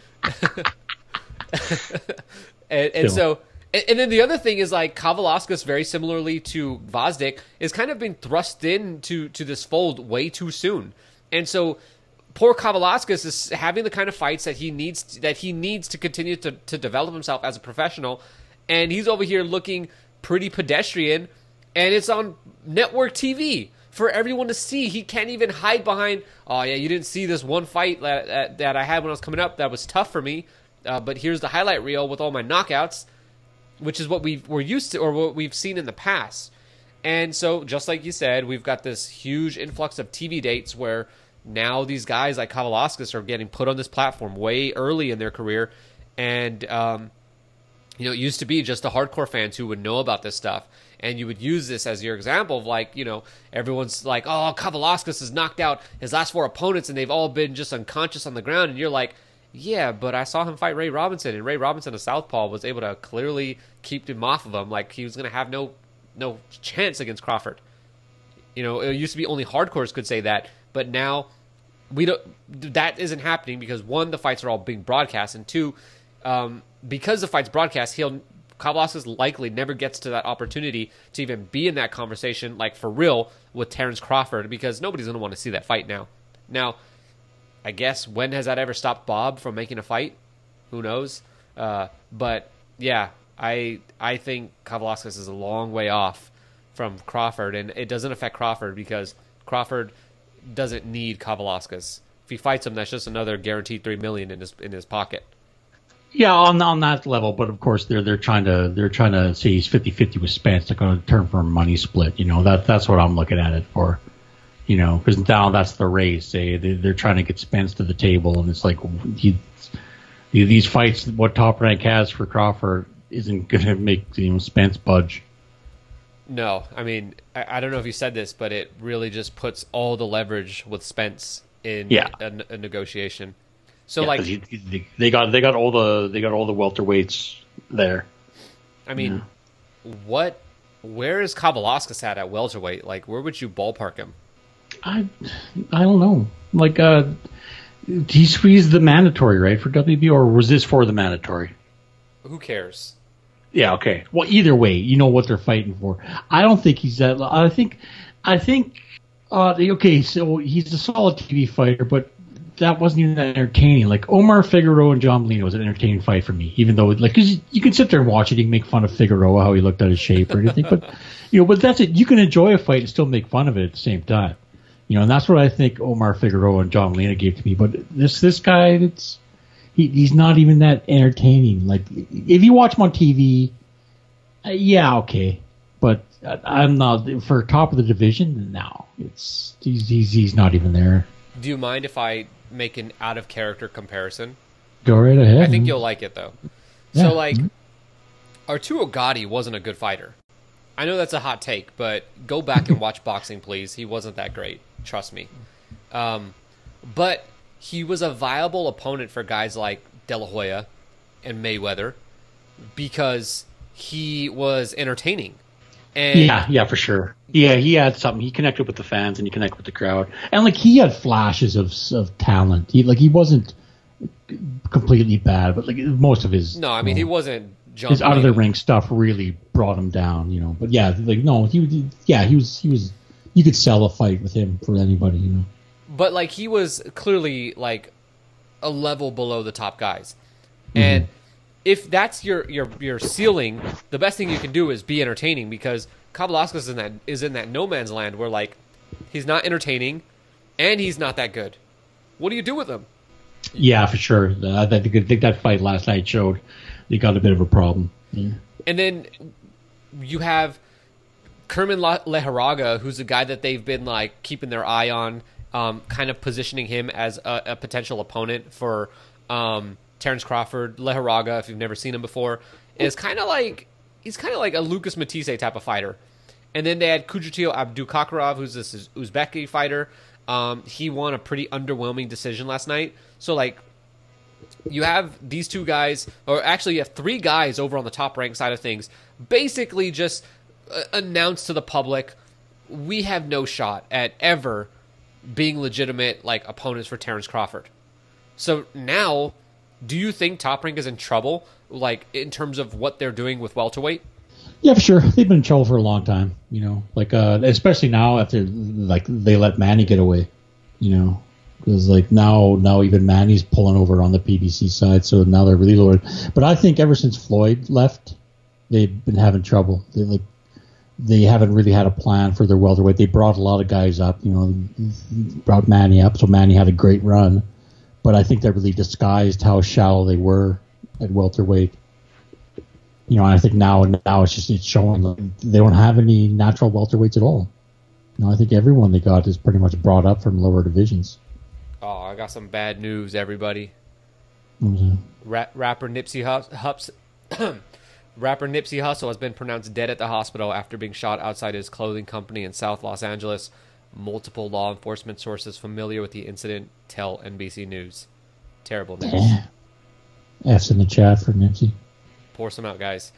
and so, and then the other thing is like Kavaliauskas, very similarly to Gvozdyk, is kind of being thrust into this fold way too soon. And so poor Kavaliauskas is having the kind of fights that he needs to continue to develop himself as a professional, and he's over here looking pretty pedestrian, and it's on network TV for everyone to see. He can't even hide behind, oh yeah, you didn't see this one fight that I had when I was coming up that was tough for me, but here's the highlight reel with all my knockouts, which is what we're used to, or what we've seen in the past. And so, just like you said, we've got this huge influx of TV dates where now these guys like Kavaliauskas are getting put on this platform way early in their career, and it used to be just the hardcore fans who would know about this stuff, and you would use this as your example of like, everyone's like, oh, Kavaliauskas has knocked out his last 4 opponents and they've all been just unconscious on the ground, and you're like, yeah, but I saw him fight Ray Robinson, and Ray Robinson, a southpaw, was able to clearly keep him off of him. Like, he was going to have no chance against Crawford. It used to be only hardcores could say that, but now that isn't happening because, one, the fights are all being broadcast, and two, because the fight's broadcast, Kavaliauskas likely never gets to that opportunity to even be in that conversation, like for real, with Terrence Crawford, because nobody's going to want to see that fight now. Now, I guess, when has that ever stopped Bob from making a fight? Who knows? But yeah, I think Kavaliauskas is a long way off from Crawford, and it doesn't affect Crawford because Crawford doesn't need Kavaliauskas. If he fights him, that's just another guaranteed $3 million in his pocket. Yeah, on that level, but of course they're trying to say he's 50-50 with Spence. They're going to turn for a money split. That's what I'm looking at it for. Because now that's the race. They're trying to get Spence to the table, and it's like these fights, what Top Rank has for Crawford isn't going to make Spence budge. No, I mean, I don't know if you said this, but it really just puts all the leverage with Spence in a negotiation. So like they got all the welterweights there. I mean, where is Kavaliauskas at welterweight? Like, where would you ballpark him? I don't know. Like, he's the mandatory, right, for WB, or was this for the mandatory? Who cares? Yeah, okay. Well, either way, you know what they're fighting for. I don't think he's that. I think. Okay, so he's a solid TV fighter, but that wasn't even that entertaining. Like Omar Figueroa and John Molina was an entertaining fight for me, even though because you can sit there and watch it, you can make fun of Figueroa, how he looked at his shape or anything, but but that's it. You can enjoy a fight and still make fun of it at the same time. And that's what I think Omar Figueroa and John Molina gave to me. But this guy, he's not even that entertaining. Like, if you watch him on TV, yeah, okay. But I'm not for top of the division. No, he's not even there. Do you mind if I make an out of character comparison? Go right ahead. I think you'll like it though. Yeah. So like, Arturo Gatti wasn't a good fighter. I know that's a hot take, but go back and watch boxing, please. He wasn't that great. Trust me. But he was a viable opponent for guys like De La Hoya and Mayweather because he was entertaining. And yeah, for sure. Yeah, he had something. He connected with the fans and he connected with the crowd. And like he had flashes of talent. He wasn't completely bad, but like most of his No, I mean he wasn't jumping. His out of the ring stuff really brought him down, you know. But yeah, like no, he was you could sell a fight with him for anybody, you know. But like he was clearly like a level below the top guys. And if that's your ceiling, the best thing you can do is be entertaining because Kabelaskas is in that no man's land where like he's not entertaining and he's not that good. What do you do with him? Yeah, for sure. I think that fight last night showed they got a bit of a problem. Yeah. And then you have Kerman Leharaga, who's a guy that they've been like keeping their eye on, kind of positioning him as a potential opponent for Terrence Crawford. Leharaga, if you've never seen him before, is kind of like a Lucas Matisse type of fighter. And then they had Kudratilo Abdukakharov, who's this Uzbeki fighter. He won a pretty underwhelming decision last night. So like you have these two guys, or actually you have three guys over on the top rank side of things, basically just announce to the public, we have no shot at ever being legitimate like opponents for Terrence Crawford. So now, do you think Top Rank is in trouble, like in terms of what they're doing with welterweight? Yeah, for sure. They've been in trouble for a long time, you know, like especially now after like they let Manny get away, you know, because like now even Manny's pulling over on the PBC side, so now they're really loaded. But I think ever since Floyd left, they've been having trouble. They haven't really had a plan for their welterweight. They brought a lot of guys up, you know, brought Manny up, so Manny had a great run. But I think that really disguised how shallow they were at welterweight. You know, and I think now it's showing like they don't have any natural welterweights at all. You know, I think everyone they got is pretty much brought up from lower divisions. Oh, I got some bad news, everybody. Mm-hmm. Rapper Nipsey Hussle has been pronounced dead at the hospital after being shot outside his clothing company in South Los Angeles. Multiple law enforcement sources familiar with the incident tell NBC News. Terrible news. Yeah. F's in the chat for Nipsey. Pour some out, guys.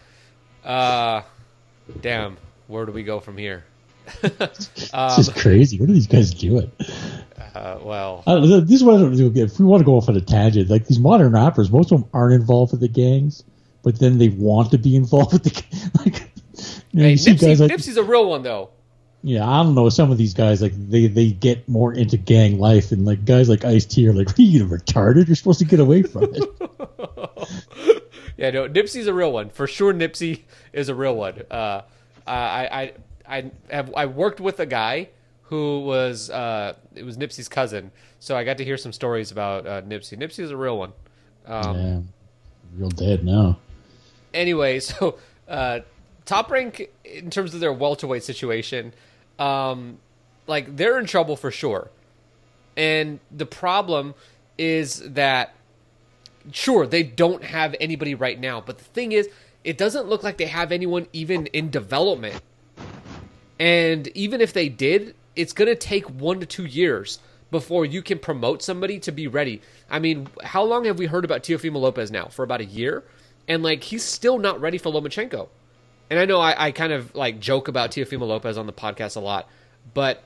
Damn. Where do we go from here? This is crazy. What are these guys doing? Well, this is what I don't do. If we want to go off on a tangent, like these modern rappers, most of them aren't involved with the gangs, but then they want to be involved with the like. You know, hey, you see guys like, Nipsey's a real one, though. Yeah, I don't know. Some of these guys, like they get more into gang life, and like guys like Ice-T are like, "Are you retarded? You're supposed to get away from it." Yeah, no, Nipsey's a real one for sure. Nipsey is a real one. I worked with a guy who was it was Nipsey's cousin, so I got to hear some stories about Nipsey. Nipsey is a real one. Yeah, real dead now. Anyway, so Top Rank in terms of their welterweight situation, like they're in trouble for sure, and the problem is that sure they don't have anybody right now, but the thing is, it doesn't look like they have anyone even in development. And even if they did, it's going to take 1 to 2 years before you can promote somebody to be ready. I mean, how long have we heard about Teofimo Lopez now? For about a year? And, like, he's still not ready for Lomachenko. And I know I kind of, like, joke about Teofimo Lopez on the podcast a lot. But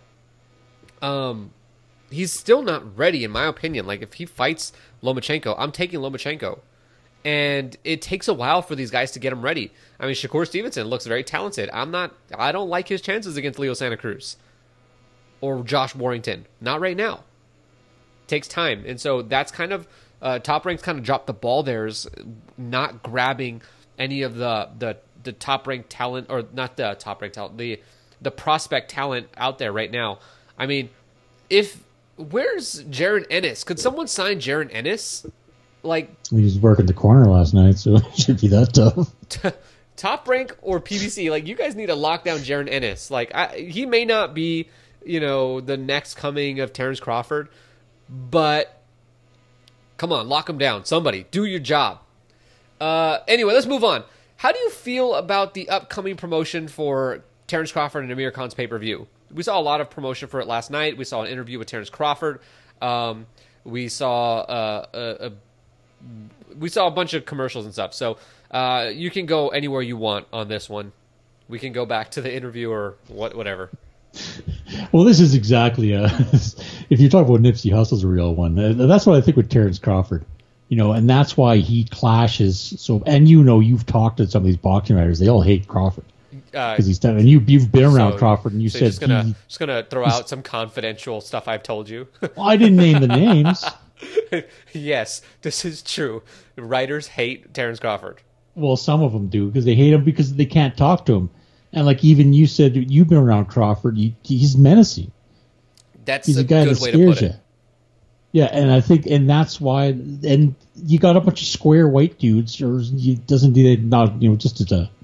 he's still not ready, in my opinion. Like, if he fights Lomachenko, I'm taking Lomachenko. And it takes a while for these guys to get him ready. I mean, Shakur Stevenson looks very talented. I don't like his chances against Leo Santa Cruz or Josh Warrington. Not right now. It takes time. And so that's kind of, Top Rank's kind of dropped the ball there, is not grabbing any of the top ranked talent, or not the top ranked talent, the prospect talent out there right now. I mean, where's Jaron Ennis? Could someone sign Jaron Ennis? Like, he was working the corner last night, so it should be that tough. Top Rank or PBC, like, you guys need to lock down Jaron Ennis. Like, he may not be, you know, the next coming of Terrence Crawford, but come on, lock him down. Somebody, do your job. Anyway, let's move on. How do you feel about the upcoming promotion for Terrence Crawford and Amir Khan's pay-per-view? we saw a lot of promotion for it last night. We saw an interview with Terrence Crawford. We saw a bunch of commercials and stuff. So you can go anywhere you want on this one. We can go back to the interview or whatever. Well, this is exactly if you talk about Nipsey Hussle's a real one, that's what I think with Terrence Crawford, and that's why he clashes. So, and you've talked to some of these boxing writers, they all hate Crawford because he's done. And you've been around Crawford, and you said just gonna throw out some confidential stuff I've told you. Well, I didn't name the names. Yes, this is true. Writers hate Terrence Crawford. Well, some of them do because they hate him because they can't talk to him. And like even you said, you've been around Crawford. He's menacing. He's a guy that way to put it. Yeah, and I think, and that's why, and you got a bunch of square white dudes, or doesn't do that, not just as a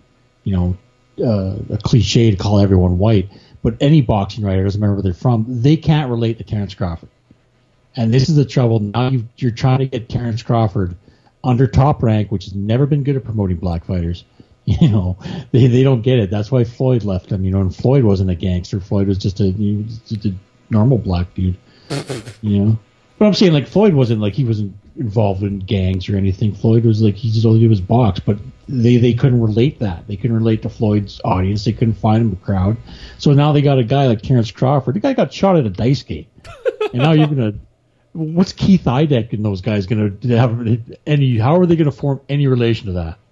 cliche to call everyone white, but any boxing writer doesn't matter where they're from, they can't relate to Terrence Crawford. And this is the trouble. Now you're trying to get Terrence Crawford under Top Rank, which has never been good at promoting black fighters. They don't get it. That's why Floyd left him. And Floyd wasn't a gangster. Floyd was just a normal black dude. But I'm saying, like, Floyd wasn't like he wasn't involved in gangs or anything. Floyd was like, he just all he did was box. But they couldn't relate that. They couldn't relate to Floyd's audience. They couldn't find him a crowd. So now they got a guy like Terrence Crawford. The guy got shot at a dice game, and now you're gonna. What's Keith Idec and those guys gonna have any? How are they gonna form any relation to that?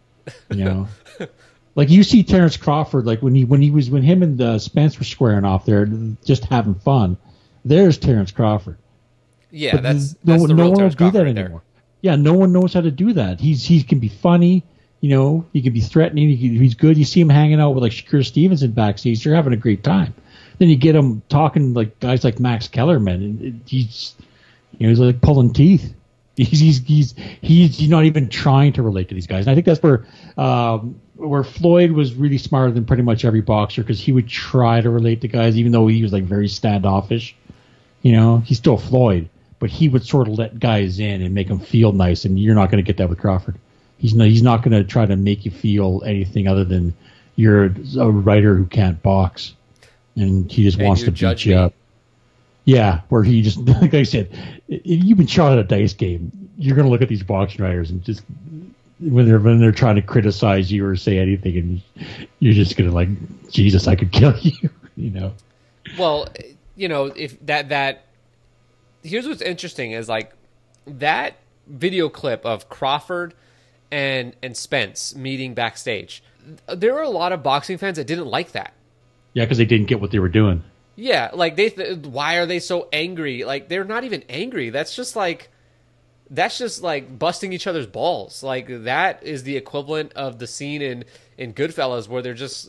Like you see Terrence Crawford, like when him and Spence were squaring off there, just having fun. There's Terrence Crawford. Yeah, but that's the real Terrence Crawford right there. Yeah, no one knows how to do that. He can be funny, he can be threatening. He's good. You see him hanging out with like Shakur Stevenson backstage. They're having a great time. Then you get him talking like guys like Max Kellerman, and he's like pulling teeth. He's not even trying to relate to these guys. And I think that's where Floyd was really smarter than pretty much every boxer, because he would try to relate to guys, even though he was like very standoffish. He's still Floyd, but he would sort of let guys in and make them feel nice. And you're not going to get that with Crawford. He's not going to try to make you feel anything other than you're a writer who can't box, and he just wants to beat you up. Yeah, where he just, like I said, if you've been shot at a dice game, you're going to look at these boxing writers and just when they're trying to criticize you or say anything, and you're just going to like, Jesus, I could kill you. Well, if that here's what's interesting is like that video clip of Crawford and Spence meeting backstage. There were a lot of boxing fans that didn't like that. Yeah, because they didn't get what they were doing. Yeah, like why are they so angry? Like they're not even angry. That's just like busting each other's balls. Like that is the equivalent of the scene in Goodfellas where they're just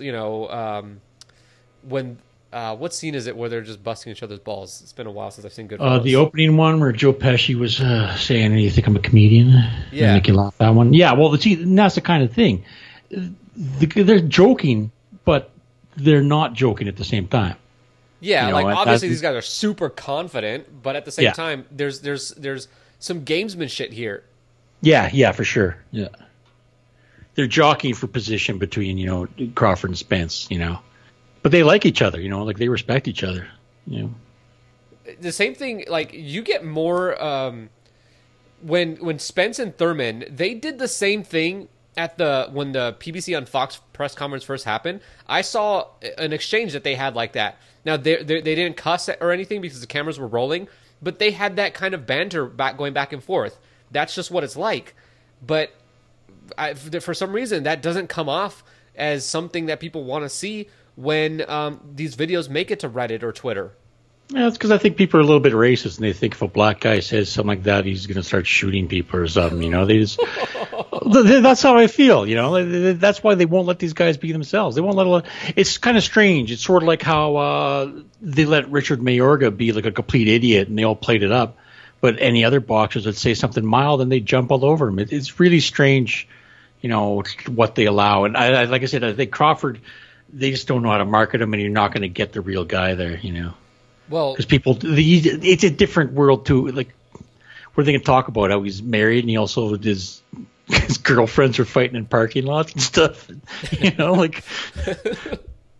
what scene is it where they're just busting each other's balls? It's been a while since I've seen Goodfellas. The opening one where Joe Pesci was saying, "You think I'm a comedian?" Yeah, make you laugh. That one. Yeah, well, that's the kind of thing. They're joking, but they're not joking at the same time. Yeah, obviously these guys are super confident, but at the same time, there's some gamesman shit here. Yeah, for sure. Yeah, they're jockeying for position between Crawford and Spence, but they like each other, like they respect each other. The same thing, like you get more when Spence and Thurman, they did the same thing when the PBC on Fox press conference first happened. I saw an exchange that they had like that. Now they didn't cuss or anything because the cameras were rolling, but they had that kind of banter going back and forth. That's just what it's like. But for some reason, that doesn't come off as something that people want to see when these videos make it to Reddit or Twitter. Yeah, it's because I think people are a little bit racist, and they think if a black guy says something like that, he's going to start shooting people or something. They just that's how I feel. That's why they won't let these guys be themselves. They won't let. It's kind of strange. It's sort of like how they let Richard Mayorga be like a complete idiot, and they all played it up. But any other boxers that say something mild, and they jump all over him. It's really strange, what they allow. And I like I said, I think Crawford, they just don't know how to market him, and you're not going to get the real guy there. Well, because people, it's a different world too. Like, where they can talk about how he's married, and he also his girlfriends are fighting in parking lots and stuff.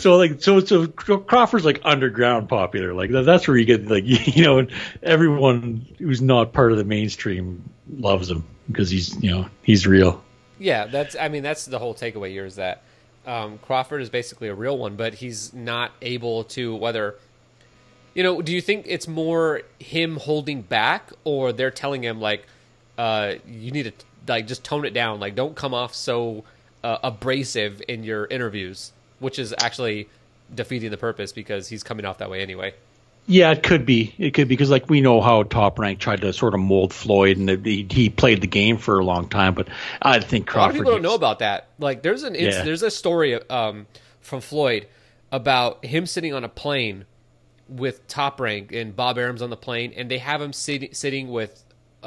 So Crawford's like underground popular. Like that's where you get like and everyone who's not part of the mainstream loves him because he's real. Yeah, that's the whole takeaway here is that Crawford is basically a real one, but he's not able to whether. Do you think it's more him holding back, or they're telling him like, you need to like just tone it down, like don't come off so abrasive in your interviews, which is actually defeating the purpose because he's coming off that way anyway. Yeah, it could be because like we know how Top Rank tried to sort of mold Floyd, and he played the game for a long time. But I think Crawford. A lot of people don't know about that. Like there's a story from Floyd about him sitting on a plane with Top Rank and Bob Arum's on the plane, and they have him sitting with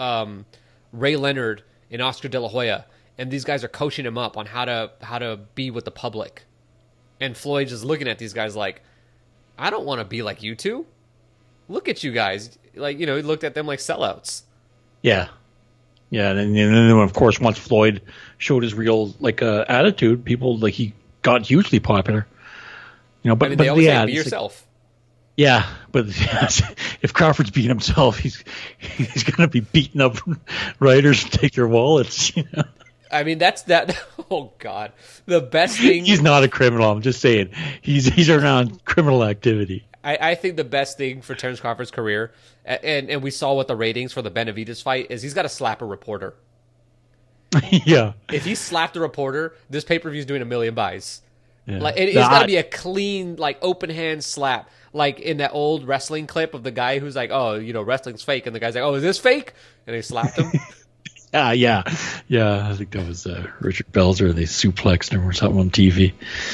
Ray Leonard and Oscar De La Hoya, and these guys are coaching him up on how to be with the public. And Floyd's just looking at these guys like, I don't want to be like you two. Look at you guys. Like, he looked at them like sellouts. Yeah. Yeah, and then of course once Floyd showed his real attitude, people like he got hugely popular. But they always say, be yourself. Yeah, but if Crawford's beating himself, he's going to be beating up writers to take their wallets. That's that. Oh God, the best thing. He's not a criminal. I'm just saying he's around criminal activity. I think the best thing for Terence Crawford's career, and we saw what the ratings for the Benavidez fight is, he's got to slap a reporter. Yeah, if he slapped a reporter, this pay-per-view is doing 1 million buys. Yeah. It's got to be a clean, open hand slap. Like in that old wrestling clip of the guy who's like, oh, wrestling's fake. And the guy's like, oh, is this fake? And they slapped him. Yeah. I think that was Richard Belzer. They suplexed him or something on TV.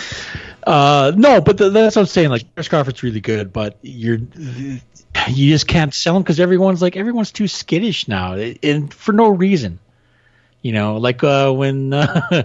No, but that's what I'm saying. Like, Terence Crawford's really good, but you just can't sell him because everyone's too skittish now, and for no reason. When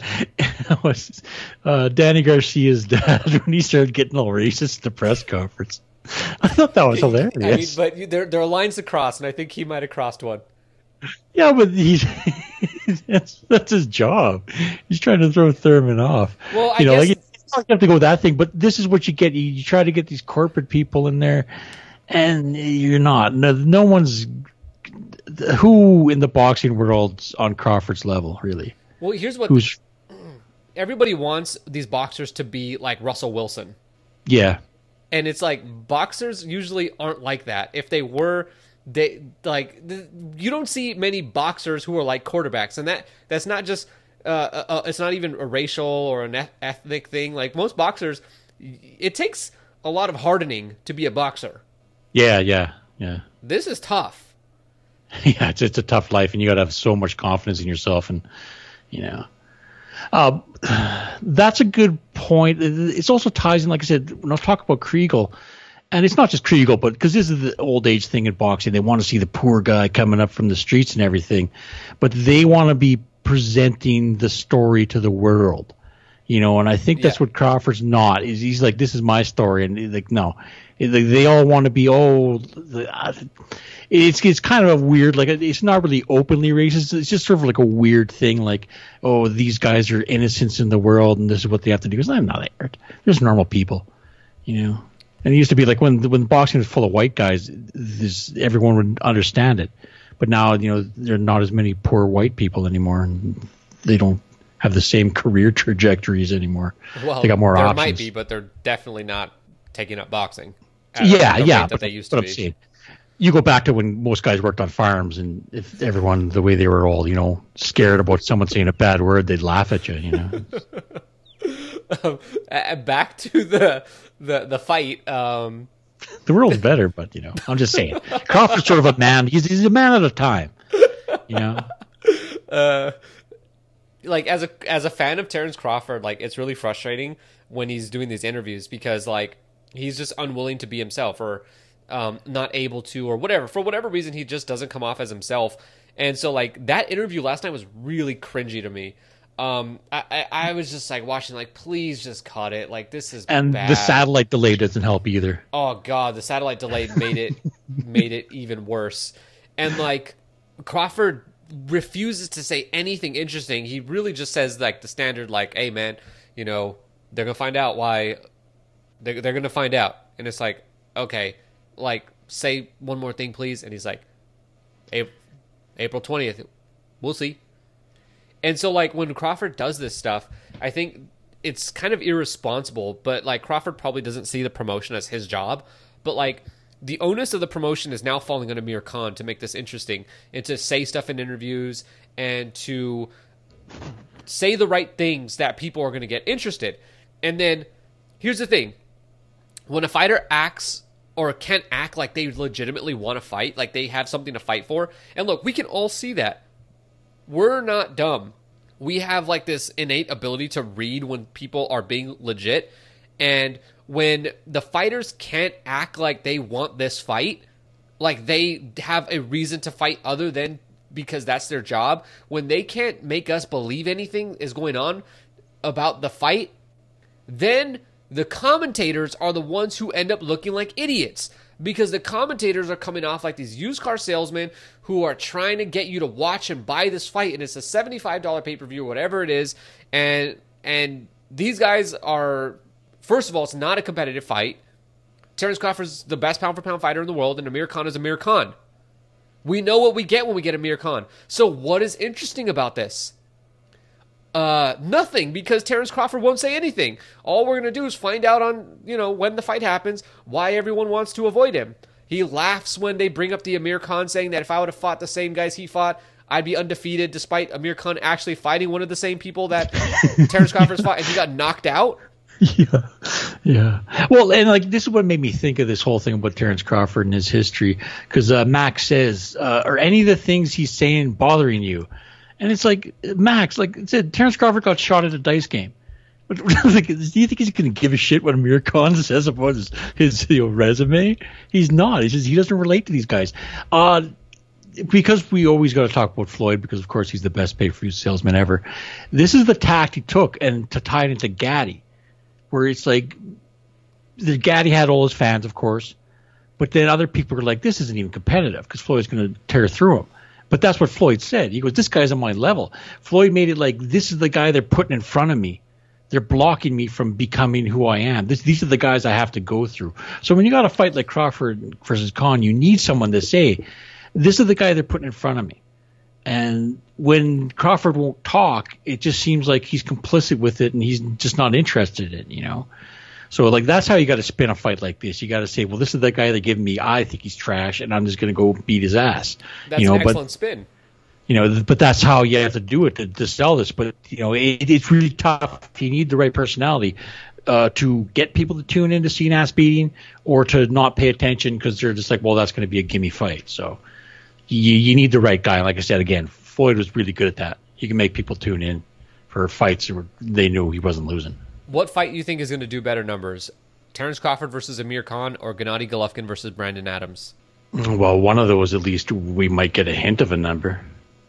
Danny Garcia's dad, when he started getting all racist at the press conference. I thought that was hilarious. But there are lines to cross, and I think he might have crossed one. Yeah, but that's his job. He's trying to throw Thurman off. Well, I guess... you don't have to go that thing, but this is what you get. You try to get these corporate people in there, and you're not. No one's... Who in the boxing world's on Crawford's level, really? Well, here's what everybody wants these boxers to be like Russell Wilson. Yeah. And it's like boxers usually aren't like that. If they were, you don't see many boxers who are like quarterbacks, and that's not just it's not even a racial or an ethnic thing. Like most boxers, it takes a lot of hardening to be a boxer. Yeah. This is tough. Yeah, it's a tough life, and you got to have so much confidence in yourself, and that's a good point. It also ties in, like I said, when I talk about Kriegel, and it's not just Kriegel, but because this is the old age thing in boxing, they want to see the poor guy coming up from the streets and everything, but they want to be presenting the story to the world, and I think that's what Crawford's not. He's like, this is my story, and like, no. They all want to be, it's kind of a weird, like, it's not really openly racist. It's just sort of like a weird thing, like, oh, these guys are innocents in the world, and this is what they have to do. Because I'm not there. There's normal people, And it used to be like when boxing was full of white guys, everyone would understand it. But now, there are not as many poor white people anymore, and they don't have the same career trajectories anymore. Well, they got more options. There might be, but they're definitely not taking up boxing. But they used to be. Saying, you go back to when most guys worked on farms, and if everyone, the way they were all, scared about someone saying a bad word, they'd laugh at you, Back to the fight. The world's better, but I'm just saying, Crawford's sort of a man. He's a man at a time, Like as a fan of Terence Crawford, like it's really frustrating when he's doing these interviews because like he's just unwilling to be himself or not able to or whatever. For whatever reason, he just doesn't come off as himself. And so like that interview last night was really cringy to me. I was just like watching, like, please just cut it. Like, this is and bad. The satellite delay doesn't help either. Oh God, the satellite delay made it even worse. And like Crawford refuses to say anything interesting. He really just says like the standard, like, hey man, they're gonna find out why They're going to find out. And it's like, okay, like, say one more thing, please. And he's like, April 20th. We'll see. And so, like, when Crawford does this stuff, I think it's kind of irresponsible, but, like, Crawford probably doesn't see the promotion as his job. But, like, the onus of the promotion is now falling on Amir Khan to make this interesting and to say stuff in interviews and to say the right things that people are going to get interested. And then, here's the thing. When a fighter acts or can't act like they legitimately want to fight, like they have something to fight for, and look, we can all see that. We're not dumb. We have like this innate ability to read when people are being legit, and when the fighters can't act like they want this fight, like they have a reason to fight other than because that's their job, when they can't make us believe anything is going on about the fight, then the commentators are the ones who end up looking like idiots, because the commentators are coming off like these used car salesmen who are trying to get you to watch and buy this fight, and it's a $75 pay-per-view or whatever it is, and these guys are, first of all, it's not a competitive fight. Terence Crawford's the best pound-for-pound fighter in the world, and Amir Khan is Amir Khan. We know what we get when we get Amir Khan. So what is interesting about this? Nothing, because Terence Crawford won't say anything. All we're going to do is find out on, when the fight happens, why everyone wants to avoid him. He laughs when they bring up the Amir Khan, saying that if I would have fought the same guys he fought, I'd be undefeated, despite Amir Khan actually fighting one of the same people that Terence Crawford's fought, and he got knocked out. Yeah. Well, and like this is what made me think of this whole thing about Terence Crawford and his history, because Max says, "Are any of the things he's saying bothering you?" And it's like, Max, like I said, Terence Crawford got shot at a dice game. Like, do you think he's going to give a shit what Amir Khan says about his resume? He's not. He doesn't relate to these guys. Because we always got to talk about Floyd, because of course he's the best pay-per-view salesman ever. This is the tact he took, and to tie it into Gaddy, where it's like, the Gaddy had all his fans, of course, but then other people are like, this isn't even competitive because Floyd's going to tear through him. But that's what Floyd said. He goes, this guy's on my level. Floyd made it like, this is the guy they're putting in front of me. They're blocking me from becoming who I am. These are the guys I have to go through. So when you got a fight like Crawford versus Khan, you need someone to say, this is the guy they're putting in front of me. And when Crawford won't talk, it just seems like he's complicit with it and he's just not interested in it, So like that's how you got to spin a fight like this. You got to say, well, this is the guy they're giving me. I think he's trash, and I'm just going to go beat his ass. That's an excellent spin. But that's how you have to do it to sell this. But it's really tough. You need the right personality to get people to tune in to see an ass beating, or to not pay attention because they're just like, well, that's going to be a gimme fight. So you need the right guy. Like I said again, Floyd was really good at that. He can make people tune in for fights where they knew he wasn't losing. What fight do you think is going to do better numbers? Terence Crawford versus Amir Khan, or Gennady Golovkin versus Brandon Adams? Well, one of those, at least, we might get a hint of a number.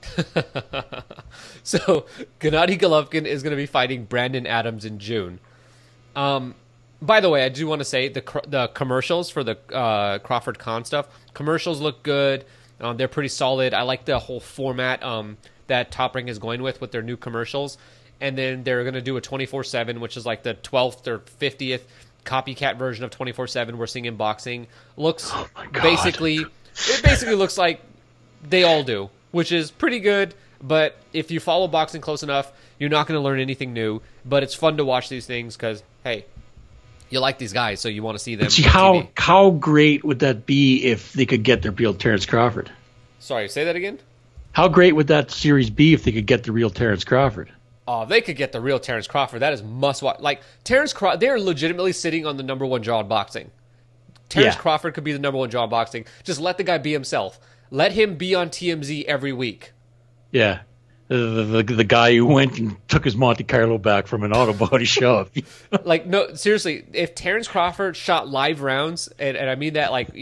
So, Gennady Golovkin is going to be fighting Brandon Adams in June. By the way, I do want to say the commercials for the Crawford Khan stuff, commercials look good. They're pretty solid. I like the whole format that Top Rank is going with their new commercials. And then they're going to do a 24/7, which is like the 12th or 50th copycat version of 24/7 we're seeing in boxing. It basically looks like they all do, which is pretty good. But if you follow boxing close enough, you're not going to learn anything new. But it's fun to watch these things because, hey, you like these guys, so you want to see them. But see, how great would that be if they could get the real Terence Crawford? Sorry, say that again? How great would that series be if they could get the real Terence Crawford? Oh, they could get the real Terence Crawford. That is must-watch. Like, Terence Crawford, they're legitimately sitting on the number one jaw in boxing. Terence Crawford could be the number one jaw in boxing. Just let the guy be himself. Let him be on TMZ every week. Yeah. The guy who went and took his Monte Carlo back from an auto body shop. Like, no, seriously, if Terence Crawford shot live rounds, and I mean that, like,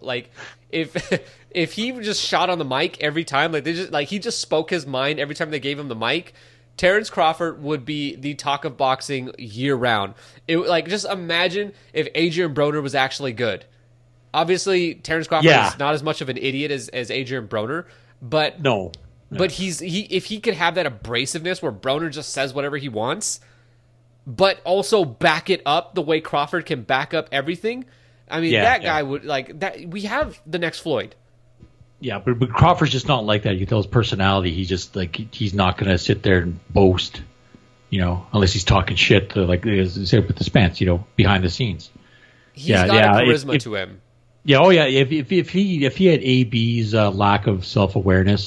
if he just shot on the mic every time, he just spoke his mind every time they gave him the mic, Terence Crawford would be the talk of boxing year round. Just imagine if Adrian Broner was actually good. Obviously, Terence Crawford is not as much of an idiot as Adrian Broner, but no. But if he could have that abrasiveness where Broner just says whatever he wants, but also back it up the way Crawford can back up everything. I mean, that guy would like that. We have the next Floyd. Yeah, but Crawford's just not like that. You can tell his personality. He's just like he's not going to sit there and boast, unless he's talking shit like as I said with the Spence, behind the scenes. He's got a charisma to him. Yeah, oh yeah. If he had AB's lack of self awareness,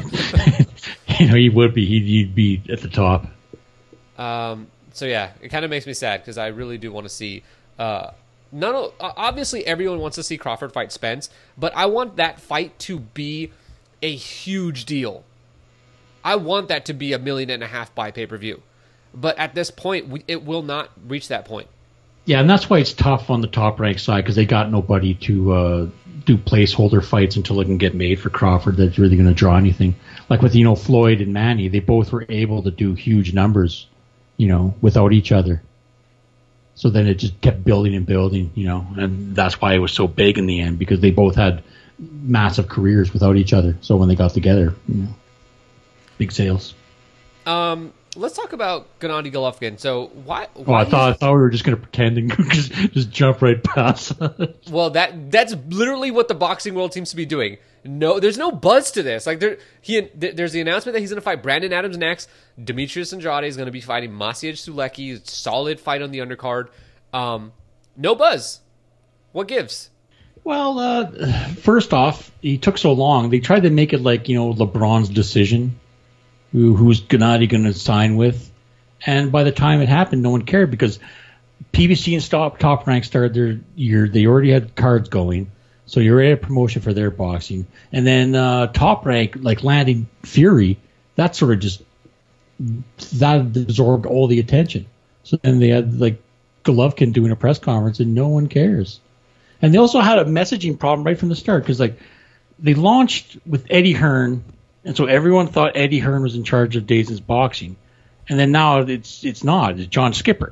he would be. He'd be at the top. So yeah, it kind of makes me sad because I really do want to see. Obviously, everyone wants to see Crawford fight Spence, but I want that fight to be a huge deal. I want that to be $1.5 million by pay-per-view, but at this point, it will not reach that point. Yeah, and that's why it's tough on the Top Rank side because they got nobody to do placeholder fights until they can get made for Crawford that's really going to draw anything. Like with Floyd and Manny, they both were able to do huge numbers, without each other. So then it just kept building and building, and that's why it was so big in the end because they both had massive careers without each other. So when they got together, big sales. Let's talk about Gennady Golovkin. So why I thought we were just going to pretend and just jump right past. Well, that's literally what the boxing world seems to be doing. No, there's no buzz to this. Like there's the announcement that he's going to fight Brandon Adams next. Demetrius Andrade is going to be fighting Maciej Sulecki. Solid fight on the undercard. No buzz. What gives? Well, first off, he took so long. They tried to make it like LeBron's decision. Who's Gennady going to sign with? And by the time it happened, no one cared because PBC and Top Rank started their year. They already had cards going, so you already had a promotion for their boxing. And then Top Rank, like landing Fury, that sort of just that absorbed all the attention. So then they had like Golovkin doing a press conference, and no one cares. And they also had a messaging problem right from the start because like they launched with Eddie Hearn. And so everyone thought Eddie Hearn was in charge of DAZN's boxing. And then now it's not. It's John Skipper.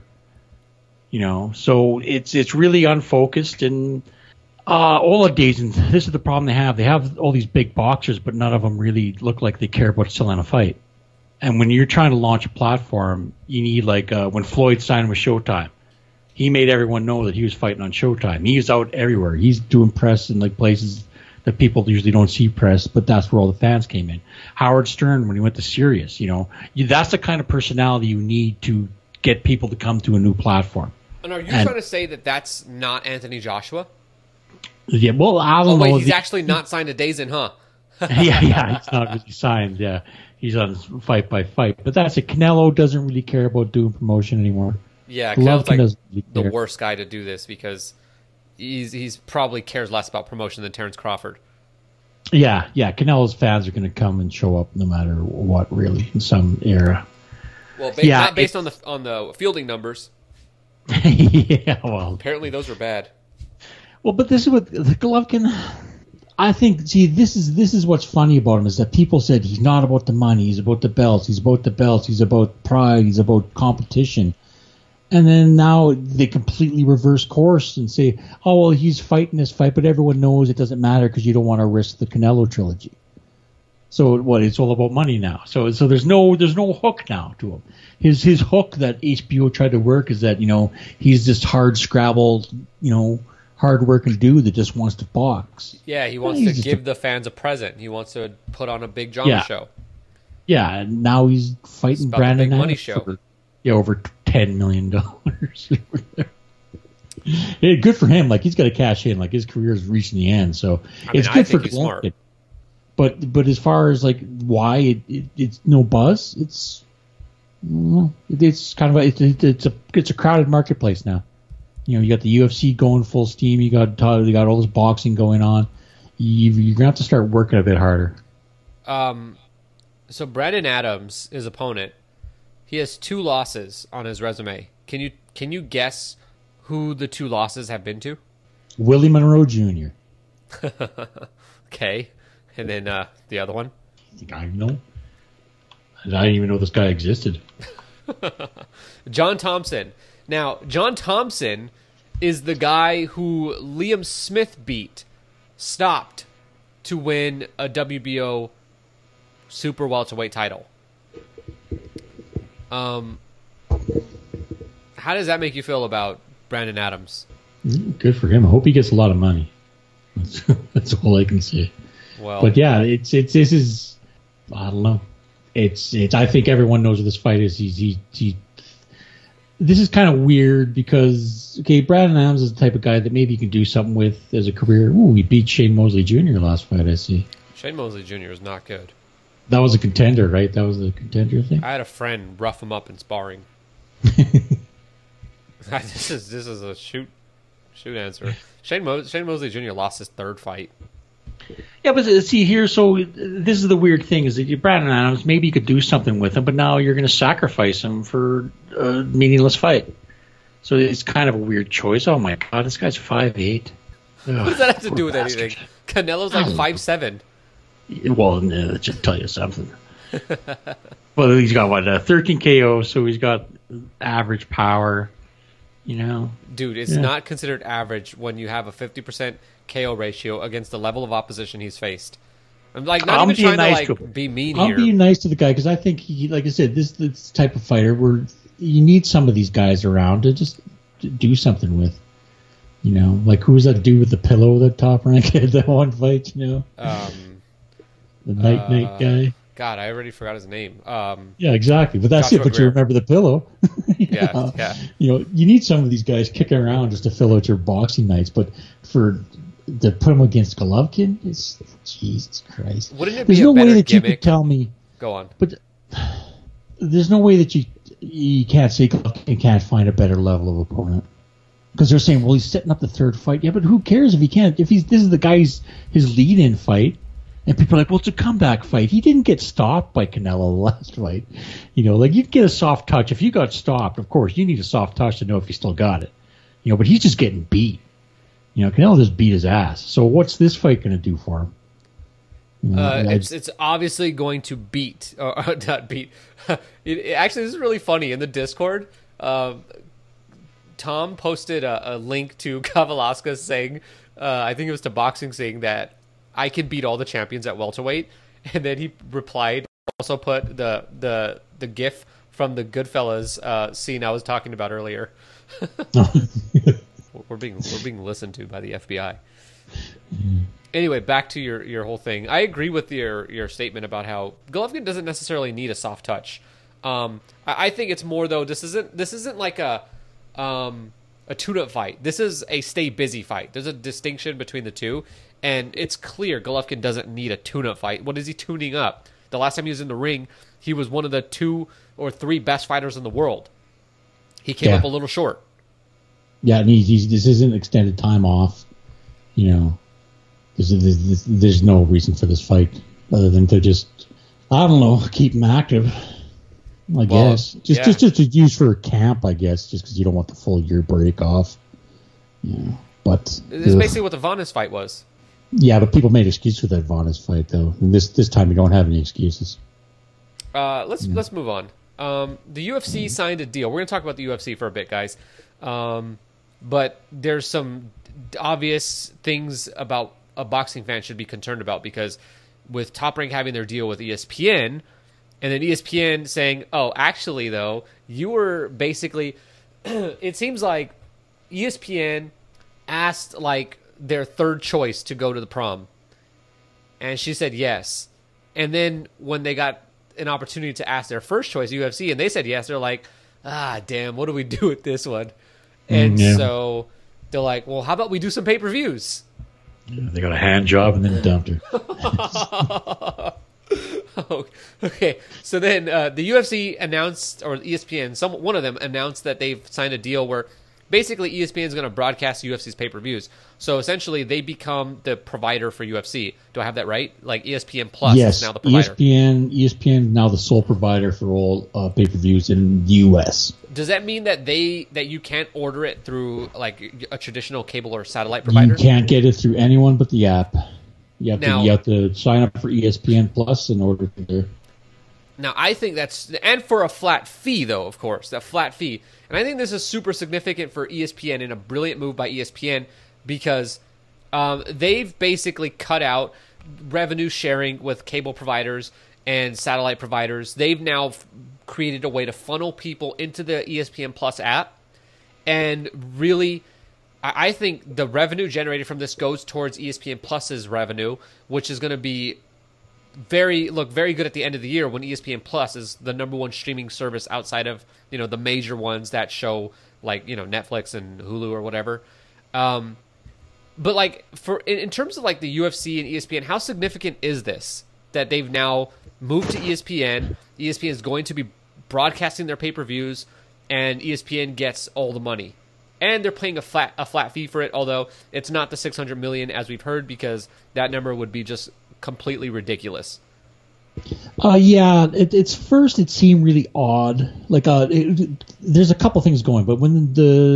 So it's really unfocused. And all of DAZN, this is the problem they have. They have all these big boxers, but none of them really look like they care about selling a fight. And when you're trying to launch a platform, you need like when Floyd signed with Showtime. He made everyone know that he was fighting on Showtime. He's out everywhere. He's doing press in like places that people usually don't see press, but that's where all the fans came in. Howard Stern, when he went to Sirius, that's the kind of personality you need to get people to come to a new platform. And are you trying to say that that's not Anthony Joshua? Yeah, well, I don't know. Wait, he's actually not signed to DAZN, huh? yeah, he's not really signed. Yeah, he's on fight by fight. But that's it. Canelo doesn't really care about doing promotion anymore. Yeah, Canelo's like the worst guy to do this because he's probably cares less about promotion than Terrence Crawford. Yeah. Canelo's fans are going to come and show up no matter what, really, in some era. Well, not based on the fielding numbers. Yeah, well, apparently those were bad. Well, but this is what the Golovkin. I think. See, this is what's funny about him is that people said he's not about the money. He's about the belts. He's about the belts. He's about pride. He's about competition. And then now they completely reverse course and say, oh, well, he's fighting this fight, but everyone knows it doesn't matter because you don't want to risk the Canelo trilogy. So what? It's all about money now. So there's no hook now to him. His hook that HBO tried to work is that he's this hard scrabble, hard working dude that just wants to box. Yeah, he wants to give the fans a present. He wants to put on a big drama show. Yeah, and now he's fighting Brandon Money Show. Over $10 million. Yeah, good for him. Like he's got to cash in. Like his career is reaching the end. So it's good for Golovkin. But as far as like why it's no buzz, it's kind of it's a crowded marketplace now. You got the UFC going full steam. You got all this boxing going on. You're gonna have to start working a bit harder. So Brandon Adams, his opponent, he has 2 losses on his resume. Can you guess who the 2 losses have been to? Willie Monroe Jr. Okay. And then the other one? I don't know. I didn't even know this guy existed. John Thompson. Now, John Thompson is the guy who Liam Smith stopped to win a WBO super welterweight title. How does that make you feel about Brandon Adams? Good for him. I hope he gets a lot of money. That's all I can say. Well, But yeah, this is, I don't know. It's I think everyone knows what this fight is. This is kind of weird because, okay, Brandon Adams is the type of guy that maybe you can do something with as a career. Ooh, he beat Shane Mosley Jr. last fight, I see. Shane Mosley Jr. is not good. That was a contender, right? That was the contender thing? I had a friend rough him up in sparring. This is a shoot answer. Shane Mosley Jr. lost his third fight. Yeah, but see here, so this is the weird thing, is that Brandon Adams, maybe you could do something with him, but now you're going to sacrifice him for a meaningless fight. So it's kind of a weird choice. Oh my God, this guy's 5'8". What does that have to do with anything? Canelo's like 5'7". Well, no, that should tell you something. Well, he's got, 13 KO, so he's got average power, Dude, it's not considered average when you have a 50% KO ratio against the level of opposition he's faced. I'm like not even trying to be mean here. I'm being nice to the guy because I think he, like I said, this type of fighter where you need some of these guys around to just do something with. Like who was that dude with the pillow that Top Rank had that one fight? The night guy. God, I already forgot his name. Yeah, exactly. But that's Joshua it. But Greer. you remember the pillow. Yeah. You need some of these guys kicking around just to fill out your boxing nights. But to put him against Golovkin, it's Jesus Christ. Wouldn't it There's be no a better way that gimmick? you could tell me. Go on. But there's no way that you can't say Golovkin can't find a better level of opponent. Because they're saying, well, he's setting up the third fight. Yeah, but who cares if he can't? If this is the guy's his lead-in fight, and people are like, well, it's a comeback fight. He didn't get stopped by Canelo the last fight. Like you'd get a soft touch. If you got stopped, of course, you need a soft touch to know if you still got it. But he's just getting beat. Canelo just beat his ass. So what's this fight going to do for him? It's obviously going to beat, or not beat. Actually, this is really funny. In the Discord, Tom posted a link to Kavalauskas saying, I think it was to Boxing, saying that I can beat all the champions at welterweight, and then he replied, also put the GIF from the Goodfellas scene I was talking about earlier. We're being listened to by the FBI. Anyway, back to your whole thing. I agree with your statement about how Golovkin doesn't necessarily need a soft touch. I think it's more though. This isn't like a tune-up fight. This is a stay busy fight. There's a distinction between the two, and it's clear Golovkin doesn't need a tune-up fight. What is he tuning up? The last time he was in the ring, he was one of the 2 or 3 best fighters in the world. He came up a little short. Yeah, and this isn't extended time off. There's no reason for this fight other than to just, I don't know, keep him active. I guess just to use for camp, I guess, just because you don't want the full year break off. But this is basically what the Vanes fight was. Yeah, but people made excuses for that Vanes fight though. And this time you don't have any excuses. Let's move on. The UFC signed a deal. We're going to talk about the UFC for a bit, guys. But there's some obvious things about a boxing fan should be concerned about, because with Top Rank having their deal with ESPN, and then ESPN saying, oh, actually, though, you were basically... it seems like ESPN asked, like, their third choice to go to the prom. And she said yes. And then when they got an opportunity to ask their first choice, UFC, and they said yes, they're like, damn, what do we do with this one? And so they're like, well, how about we do some pay-per-views? Yeah, they got a hand job and then dumped her. Okay, so then the UFC announced, or ESPN, one of them announced that they've signed a deal where basically ESPN is going to broadcast UFC's pay-per-views. So essentially, they become the provider for UFC. Do I have that right? Like ESPN Plus is now the provider. ESPN now the sole provider for all pay-per-views in the US. Does that mean that you can't order it through like a traditional cable or satellite provider? You can't get it through anyone but the app. You have to sign up for ESPN Plus in order to there. Now, I think that's... And for a flat fee, though, of course. That flat fee. And I think this is super significant for ESPN and a brilliant move by ESPN because they've basically cut out revenue sharing with cable providers and satellite providers. They've now created a way to funnel people into the ESPN Plus app And really, I think the revenue generated from this goes towards ESPN Plus's revenue, which is going to be very good at the end of the year when ESPN Plus is the number one streaming service outside of, the major ones that show like, Netflix and Hulu or whatever. But like in terms of like the UFC and ESPN, how significant is this that they've now moved to ESPN? ESPN is going to be broadcasting their pay-per-views, and ESPN gets all the money. And they're paying a flat fee for it, although it's not the $600 million as we've heard, because that number would be just completely ridiculous. It's first it seemed really odd. Like, there's a couple things going, but when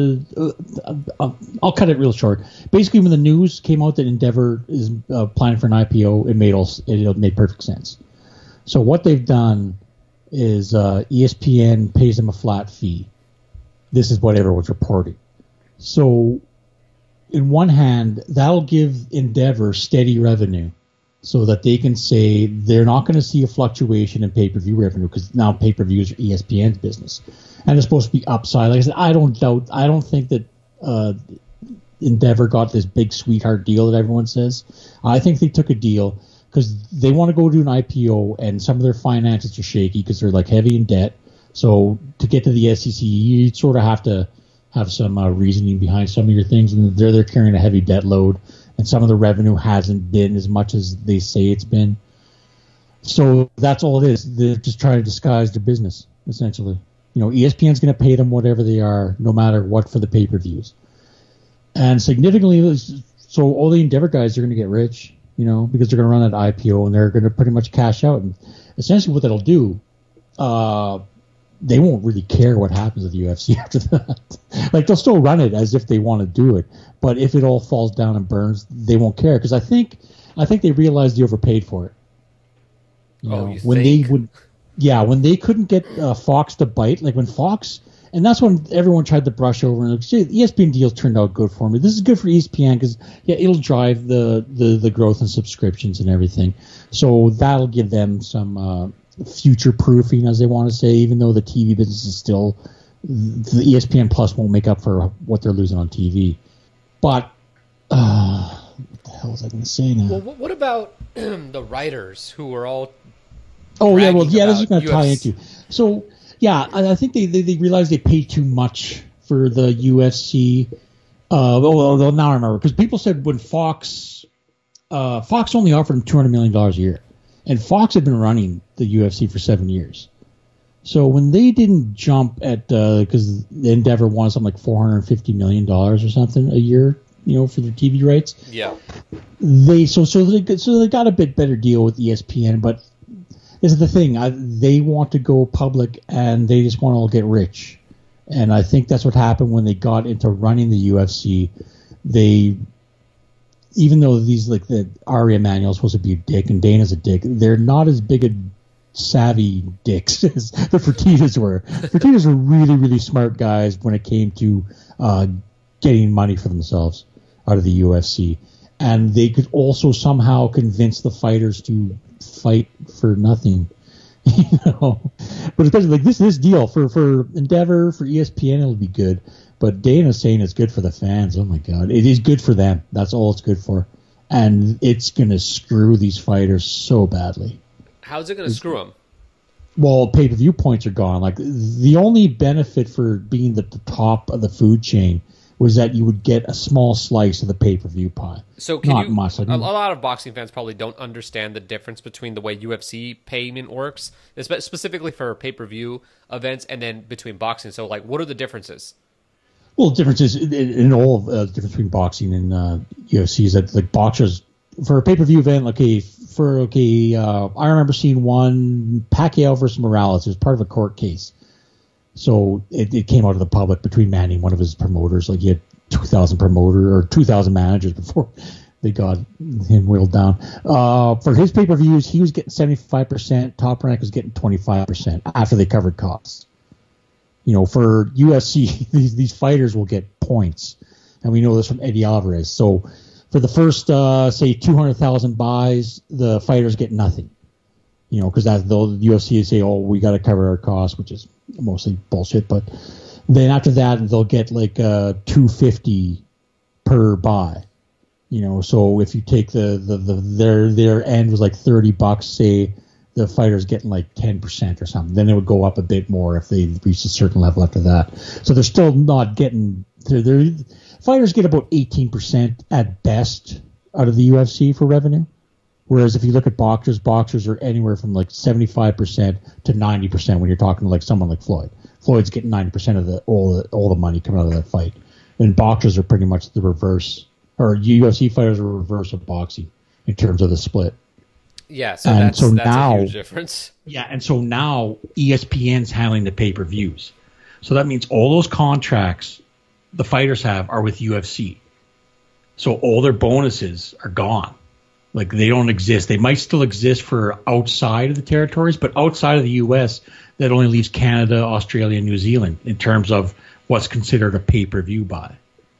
I'll cut it real short. Basically, when the news came out that Endeavor is planning for an IPO, it made perfect sense. So what they've done is ESPN pays them a flat fee. This is what everyone's reporting. So, in one hand, that'll give Endeavor steady revenue, so that they can say they're not going to see a fluctuation in pay-per-view revenue, because now pay-per-views are ESPN's business, and it's supposed to be upside. Like I said, I don't think that Endeavor got this big sweetheart deal that everyone says. I think they took a deal because they want to go do an IPO, and some of their finances are shaky because they're like heavy in debt. So to get to the SEC, you sort of have to have some reasoning behind some of your things, and they're carrying a heavy debt load. And some of the revenue hasn't been as much as they say it's been. So that's all it is. They're just trying to disguise their business, essentially. ESPN's going to pay them whatever they are, no matter what, for the pay-per-views. And significantly, so all the Endeavor guys are going to get rich, because they're going to run that IPO, and they're going to pretty much cash out. And essentially what that'll do, they won't really care what happens with the UFC after that. Like, they'll still run it as if they want to do it, but if it all falls down and burns, they won't care, because I think they realized they overpaid for it. You when think? When they couldn't get Fox to bite, like when Fox, and that's when everyone tried to brush over and say the ESPN deal turned out good for me. This is good for ESPN because it'll drive the growth in subscriptions and everything. So that'll give them some future proofing, as they want to say, even though the TV business is still, the ESPN Plus won't make up for what they're losing on TV. But what the hell was I going to say now? Well, what about the writers who were all? Oh yeah, this is going to tie into. So I think they realized they paid too much for the UFC. Now I remember, because people said when Fox only offered them $200 million a year. And Fox had been running the UFC for 7 years. So when they didn't jump at, because Endeavor wanted something like $450 million or something a year, for their TV rights. Yeah. They got a bit better deal with ESPN, but this is the thing. They want to go public, and they just want to get rich. And I think that's what happened when they got into running the UFC. Even though these, like, the Ari Emanuel's supposed to be a dick and Dana's a dick, they're not as big a savvy dicks as the Fertittas were. Fertittas were really, really smart guys when it came to getting money for themselves out of the UFC. And they could also somehow convince the fighters to fight for nothing. But especially like this deal for Endeavor, for ESPN, it'll be good. But Dana's saying it's good for the fans. Oh my God, it is good for them. That's all it's good for, and it's gonna screw these fighters so badly. How's it gonna screw them? Well, pay-per-view points are gone. Like, the only benefit for being the top of the food chain was that you would get a small slice of the pay-per-view pie. So not much. A lot of boxing fans probably don't understand the difference between the way UFC payment works, specifically for pay-per-view events, and then between boxing. So, like, what are the differences? Well, the difference is in all the difference between boxing and UFC is that, like, boxers for a pay-per-view event, I remember seeing one Pacquiao versus Morales. It was part of a court case, so it came out of the public between Manny and one of his promoters. Like, he had 2,000 promoter or 2,000 managers before they got him wheeled down. For his pay-per-views, he was getting 75%. Top Rank was getting 25% after they covered costs. For UFC, these fighters will get points, and we know this from Eddie Alvarez. So for the first, say, 200,000 buys, the fighters get nothing. Because the UFC say, oh, we got to cover our costs, which is mostly bullshit. But Then after that, they'll get like $250 per buy. So if you take their end was like $30, say the fighter's getting like 10% or something, then it would go up a bit more if they reach a certain level after that. So they're still not getting. Fighters get about 18% at best out of the UFC for revenue. Whereas if you look at boxers are anywhere from like 75% to 90% when you're talking to like someone like Floyd. Floyd's getting 90% of all the money coming out of that fight. And boxers are pretty much the reverse, or UFC fighters are the reverse of boxing in terms of the split. Yeah, so that's a huge difference. Yeah, and so now ESPN's handling the pay-per-views. So that means all those contracts the fighters have are with UFC. So all their bonuses are gone. Like, they don't exist. They might still exist for outside of the territories, but outside of the U.S., that only leaves Canada, Australia, and New Zealand in terms of what's considered a pay-per-view buy.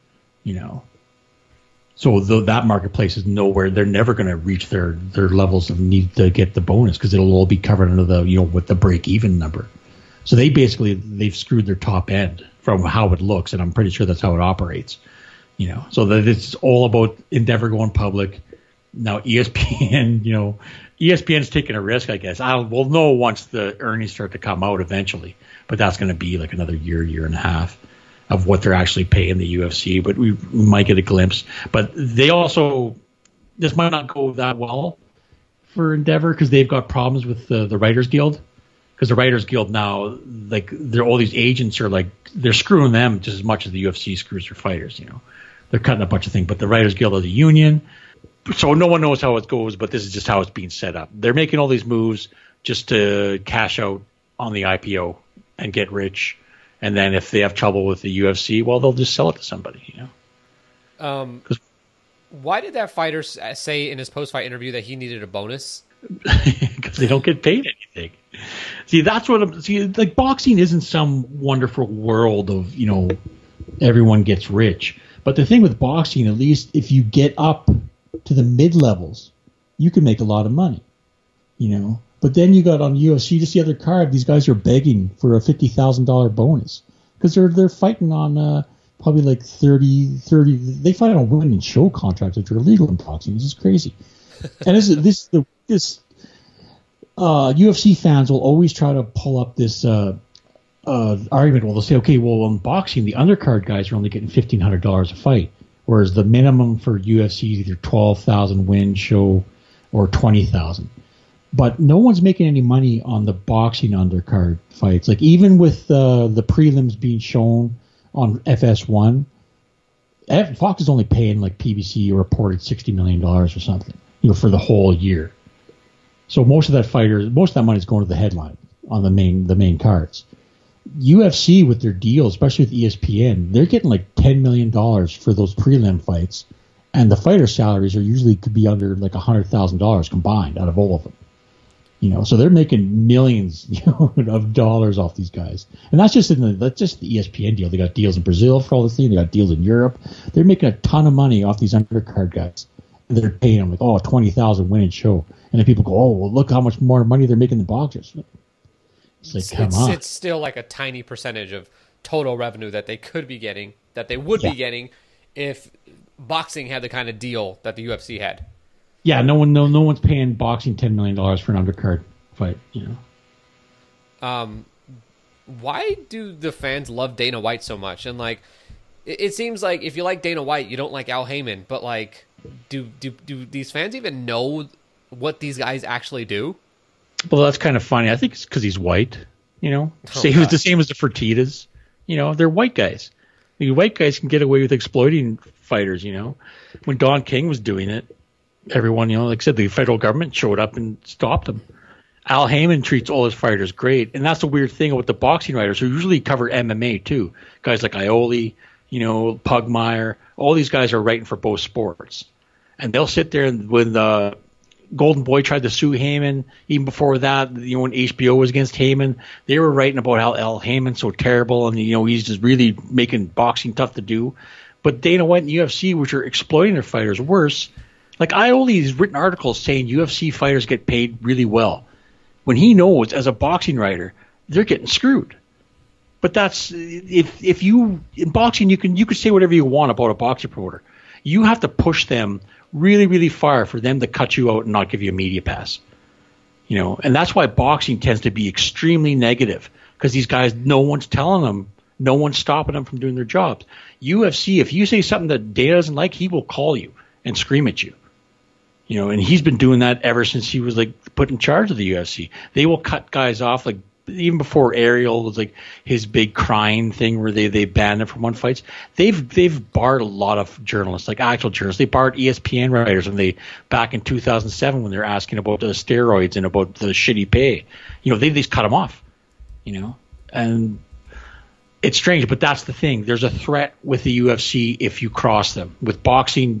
So that marketplace is nowhere. They're never going to reach their levels of need to get the bonus because it'll all be covered under the, with the break-even number. So they've screwed their top end from how it looks, and I'm pretty sure that's how it operates. So that it's all about Endeavor going public. Now ESPN, ESPN's taking a risk, I guess. We'll know once the earnings start to come out eventually, but that's going to be like another year and a half of what they're actually paying the UFC. But we might get a glimpse. But this might not go that well for Endeavor because they've got problems with the Writers Guild. Because the Writers Guild now, like, all these agents are like, they're screwing them just as much as the UFC screws their fighters. They're cutting a bunch of things. But the Writers Guild is a union. So no one knows how it goes, but this is just how it's being set up. They're making all these moves just to cash out on the IPO and get rich. And then if they have trouble with the UFC, well, they'll just sell it to somebody, Why did that fighter say in his post-fight interview that he needed a bonus? Because they don't get paid anything. See, that's like, boxing isn't some wonderful world of, everyone gets rich. But the thing with boxing, at least if you get up to the mid-levels, you can make a lot of money, But then you got on UFC, just the other card, these guys are begging for a $50,000 bonus because they're fighting on probably like 30. They fight on women and show contracts which are illegal in boxing. This is crazy. And this UFC fans will always try to pull up this argument. Well, they'll say, okay, well, in boxing, the undercard guys are only getting $1,500 a fight. Whereas the minimum for UFC is either 12,000 win show or 20,000. But no one's making any money on the boxing undercard fights. Like, even with the prelims being shown on FS1, Fox is only paying, like, PBC reported $60 million or something, for the whole year. So most of that money is going to the headline on the main cards. UFC with their deals, especially with ESPN, they're getting like $10 million for those prelim fights, and the fighter salaries could be under like $100,000 combined out of all of them. So they're making millions of dollars off these guys, and that's just the ESPN deal. They got deals in Brazil for all this thing. They got deals in Europe. They're making a ton of money off these undercard guys, and they're paying them like 20,000 win and show, and then people go, oh, well, look how much more money they're making than boxers. It's like, come on. It's still like a tiny percentage of total revenue that they could be getting, that they would be getting if boxing had the kind of deal that the UFC had. Yeah, no one's paying boxing $10 million for an undercard fight, Why do the fans love Dana White so much? And like, it seems like if you like Dana White, you don't like Al Heyman. But like, do these fans even know what these guys actually do? Well, that's kind of funny. I think it's because he's white. The same as the Fertittas. They're white guys. The white guys can get away with exploiting fighters. When Don King was doing it, everyone, like I said, the federal government showed up and stopped him. Al Heyman treats all his fighters great, and that's the weird thing with the boxing writers who usually cover MMA too. Guys like Ioli, Pugmire, all these guys are writing for both sports, and they'll sit there and when the Golden Boy tried to sue Heyman, even before that, when HBO was against Heyman, they were writing about how Al Heyman's so terrible and he's just really making boxing tough to do. But Dana White and UFC, which are exploiting their fighters worse, like Ioli's written articles saying UFC fighters get paid really well, when he knows as a boxing writer they're getting screwed. But that's if you in boxing you can say whatever you want about a boxing promoter. You have to push them really, really far for them to cut you out and not give you a media pass. You know, and that's why boxing tends to be extremely negative, because these guys, no one's telling them, no one's stopping them from doing their jobs. UFC, if you say something that Dana doesn't like, he will call you and scream at you. You know, and he's been doing that ever since he was like put in charge of the UFC. They will cut guys off, like even before Ariel was like his big crying thing where they banned him from one fights. They've barred a lot of journalists, like actual journalists. They barred ESPN writers when they back in 2007 when they're asking about the steroids and about the shitty pay. You know, they just cut them off. You know, and it's strange, but that's the thing. There's a threat with the UFC if you cross them. With boxing,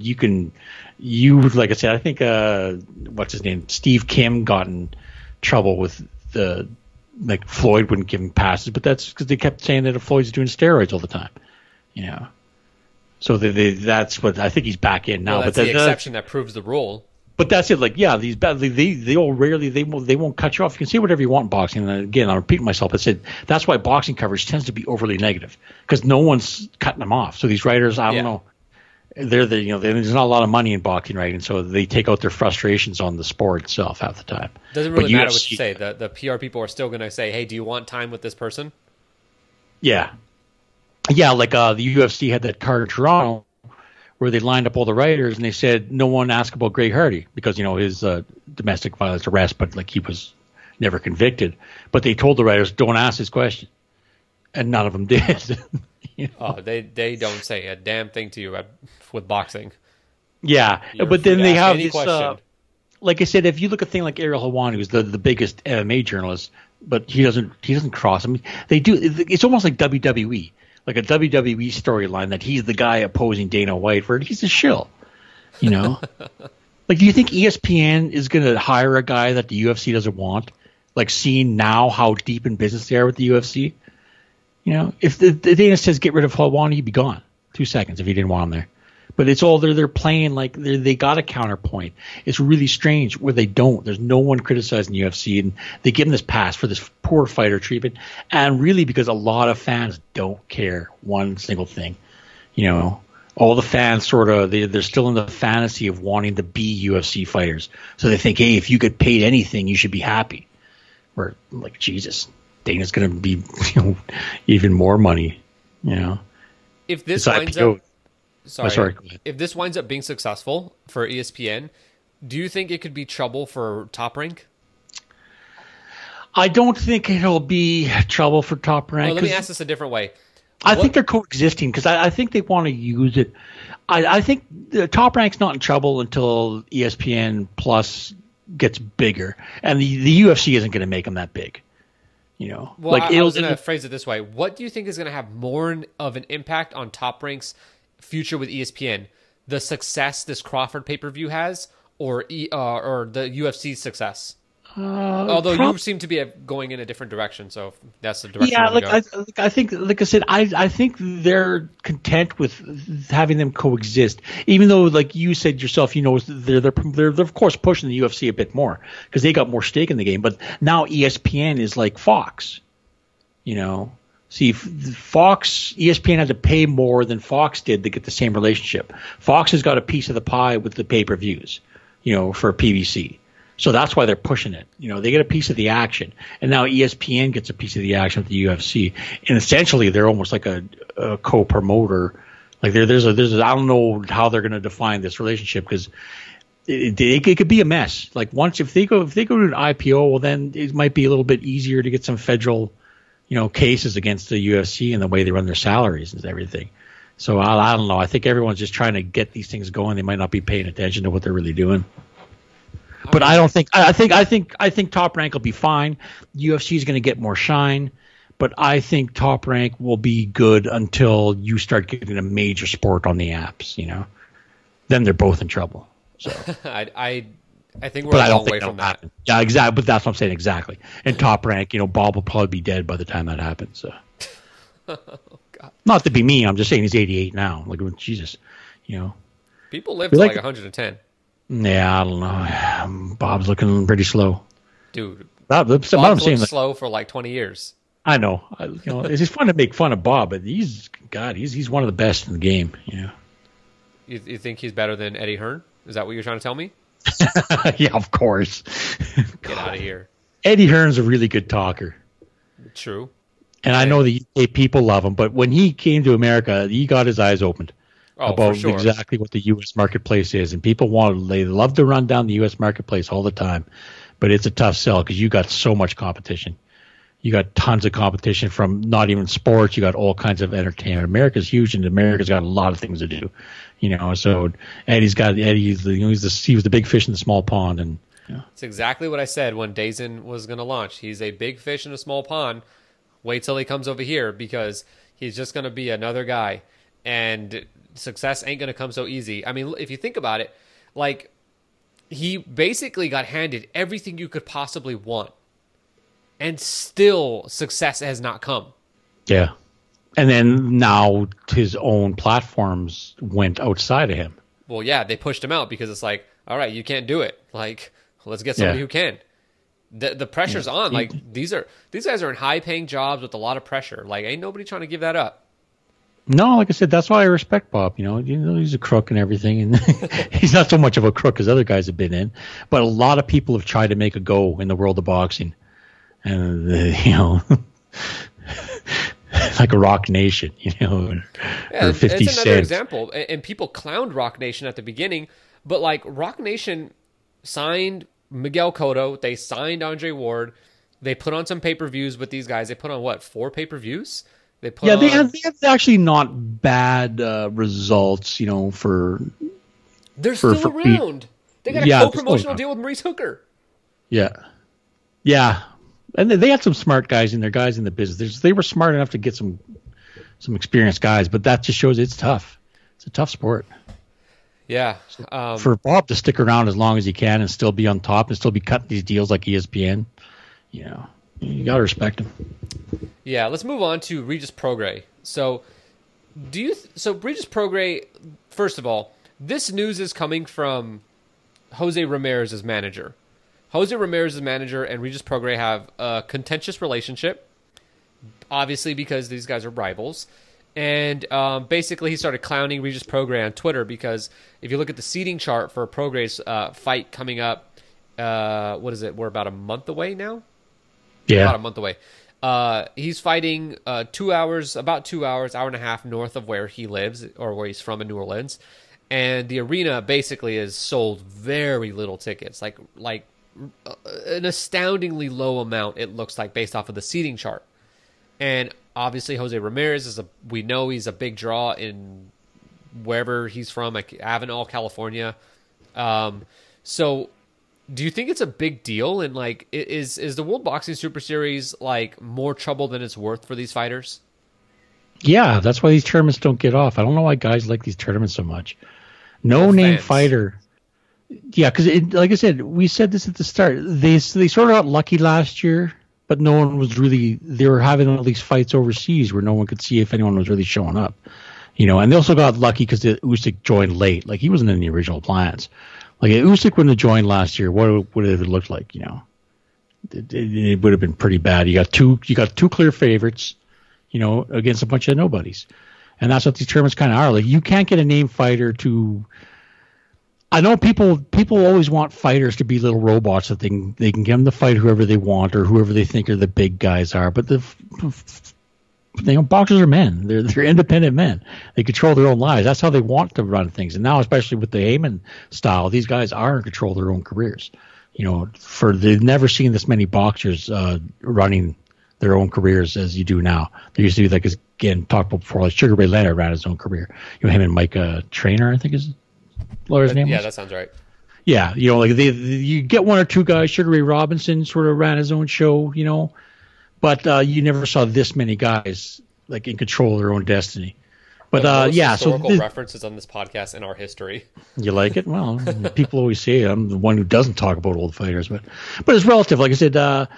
like I said, I think what's his name, Steve Kim got in trouble with the. Like Floyd wouldn't give him passes, but that's because they kept saying that Floyd's doing steroids all the time, you know. So that's what I think he's back in now. Well, that's but the exception that proves the rule. But that's it. Like, yeah, these they won't cut you off. You can say whatever you want in boxing. And again, I'm repeating myself. I said that's why boxing coverage tends to be overly negative because no one's cutting them off. So these writers, I don't know. There's not a lot of money in boxing, right? And so they take out their frustrations on the sport itself half the time. Doesn't really matter what you say. The PR people are still going to say, "Hey, do you want time with this person?" Yeah, like the UFC had that card in Toronto where they lined up all the writers and they said no one asked about Greg Hardy because his domestic violence arrest, but like he was never convicted. But they told the writers don't ask this question, and none of them did. You know? Oh, they don't say a damn thing to you with boxing. Yeah, but then they have this. Like I said, if you look at a thing like Ariel Helwani, who's the biggest MMA journalist, but he doesn't cross. I mean, they do. It's almost like WWE, like a WWE storyline that he's the guy opposing Dana White for. He's a shill, you know. Like, do you think ESPN is going to hire a guy that the UFC doesn't want? Like, seeing now how deep in business they are with the UFC. You know, if the Dana says get rid of Helwani, he'd be gone 2 seconds if he didn't want him there. But it's all they're playing like they got a counterpoint. It's really strange where they don't. There's no one criticizing the UFC, and they give him this pass for this poor fighter treatment, and really because a lot of fans don't care one single thing. You know, all the fans sort of they're still in the fantasy of wanting to be UFC fighters, so they think, hey, if you get paid anything, you should be happy. Or like Jesus. Dana's going to be even more money, you know. If this winds up, if this winds up being successful for ESPN, do you think it could be trouble for Top Rank? I don't think it'll be trouble for Top Rank. Well, let me ask this a different way. I think they're coexisting because I think they want to use it. I think the Top Rank's not in trouble until ESPN Plus gets bigger, and the UFC isn't going to make them that big. You know, well, like I was going to phrase it this way. What do you think is going to have more of an impact on Top Rank's future with ESPN? The success this Crawford pay-per-view has, or the UFC's success? Although you seem to be going in a different direction, so that's the direction. Yeah, I think, like I said, I think they're content with having them coexist. Even though, like you said yourself, you know, they're of course pushing the UFC a bit more because they got more stake in the game. But now ESPN is like Fox, you know. See, ESPN had to pay more than Fox did to get the same relationship. Fox has got a piece of the pie with the pay-per-views, you know, for PBC. So that's why they're pushing it. You know, they get a piece of the action, and now ESPN gets a piece of the action with the UFC. And essentially, they're almost like a co-promoter. Like there's I don't know how they're going to define this relationship because it could be a mess. Like if they go to an IPO, well then it might be a little bit easier to get some federal, you know, cases against the UFC and the way they run their salaries and everything. So I don't know. I think everyone's just trying to get these things going. They might not be paying attention to what they're really doing. But I don't think. I think Top Rank will be fine. UFC is going to get more shine, but I think Top Rank will be good until you start getting a major sport on the apps. You know, then they're both in trouble. So I think we're a long way from that. Happen. Yeah, exactly. But that's what I'm saying exactly. And Top Rank, you know, Bob will probably be dead by the time that happens. So, God. Not to be mean, I'm just saying he's 88 now. Like Jesus, you know, people live to like 110. Yeah, I don't know. Bob's looking pretty slow. Dude, Bob's looked slow for like 20 years. I know. It's just fun to make fun of Bob, but he's one of the best in the game. You think he's better than Eddie Hearn? Is that what you're trying to tell me? Yeah, of course. Get out of here. Eddie Hearn's a really good talker. True. And I know the UK people love him, but when he came to America, he got his eyes opened about exactly what the U.S. marketplace is. And people they love to run down the U.S. marketplace all the time, but it's a tough sell because you got so much competition. You got tons of competition from not even sports. You got all kinds of entertainment. America's huge, and America's got a lot of things to do. So he was the big fish in the small pond, and it's exactly what I said when Dazen was going to launch. He's a big fish in a small pond. Wait till he comes over here because he's just going to be another guy, and success ain't going to come so easy. I mean, if you think about it, like he basically got handed everything you could possibly want. And still, success has not come. Yeah. And then now his own platforms went outside of him. Well, yeah, they pushed him out because it's like, all right, you can't do it. Like, let's get somebody who can. The pressure's on. Like, these guys are in high-paying jobs with a lot of pressure. Like, ain't nobody trying to give that up. No, like I said, that's why I respect Bob. He's a crook and everything, and he's not so much of a crook as other guys have been in. But a lot of people have tried to make a go in the world of boxing. And like a Rock Nation, or 50 It's another example. And people clowned Rock Nation at the beginning, but like Rock Nation signed Miguel Cotto, they signed Andre Ward, they put on some pay-per-views with these guys. They put on 4 pay-per-views? They had actually not bad results, for. They're still around. They got a co-promotional deal with Maurice Hooker. Yeah. Yeah. And they had some smart guys in there, guys in the business. They were smart enough to get some experienced guys, but that just shows it's tough. It's a tough sport. Yeah. For Bob to stick around as long as he can and still be on top and still be cutting these deals like ESPN, you got to respect him. Yeah, let's move on to Regis Prograis. So Regis Prograis, first of all, this news is coming from Jose Ramirez's manager. Jose Ramirez's manager and Regis Prograis have a contentious relationship, obviously because these guys are rivals. And basically he started clowning Regis Prograis on Twitter because if you look at the seating chart for Prograis' fight coming up, what is it? We're about a month away now? Yeah. About a month away. He's fighting 2 hours, about 2 hours, hour and a half north of where he lives or where he's from in New Orleans. And the arena basically is sold very little tickets, like an astoundingly low amount, it looks like, based off of the seating chart. And obviously Jose Ramirez we know he's a big draw in wherever he's from, like Avenal, California. So do you think it's a big deal? And like, is the World Boxing Super Series like more trouble than it's worth for these fighters? Yeah, that's why these tournaments don't get off. I don't know why guys like these tournaments so much. No-name fighter. Yeah, because like I said, we said this at the start. They sort of got lucky last year, but no one was really. They were having all these fights overseas where no one could see if anyone was really showing up, And they also got lucky because Usyk joined late. Like he wasn't in the original plans. Like Usyk wouldn't have joined last year, what would it have looked like? It would have been pretty bad. You got two clear favorites, against a bunch of nobodies, and that's what these tournaments kind of are. Like you can't get a name fighter to. I know people always want fighters to be little robots that they can get them to fight whoever they want or whoever they think are the big guys are. But boxers are men. They're independent men. They control their own lives. That's how they want to run things. And now, especially with the Heyman style, these guys are in control of their own careers. They've never seen this many boxers running their own careers as you do now. There used to be, like, again, talked about before, like Sugar Ray Leonard ran his own career. Him and Mike Trainer, I think is lawyer's name. Yeah, was? That sounds right. Yeah, you get one or two guys. Sugar Ray Robinson sort of ran his own show, but you never saw this many guys like in control of their own destiny. But historical references on this podcast in our history. You like it? Well, people always say I'm the one who doesn't talk about old fighters, but it's relative. Like I said,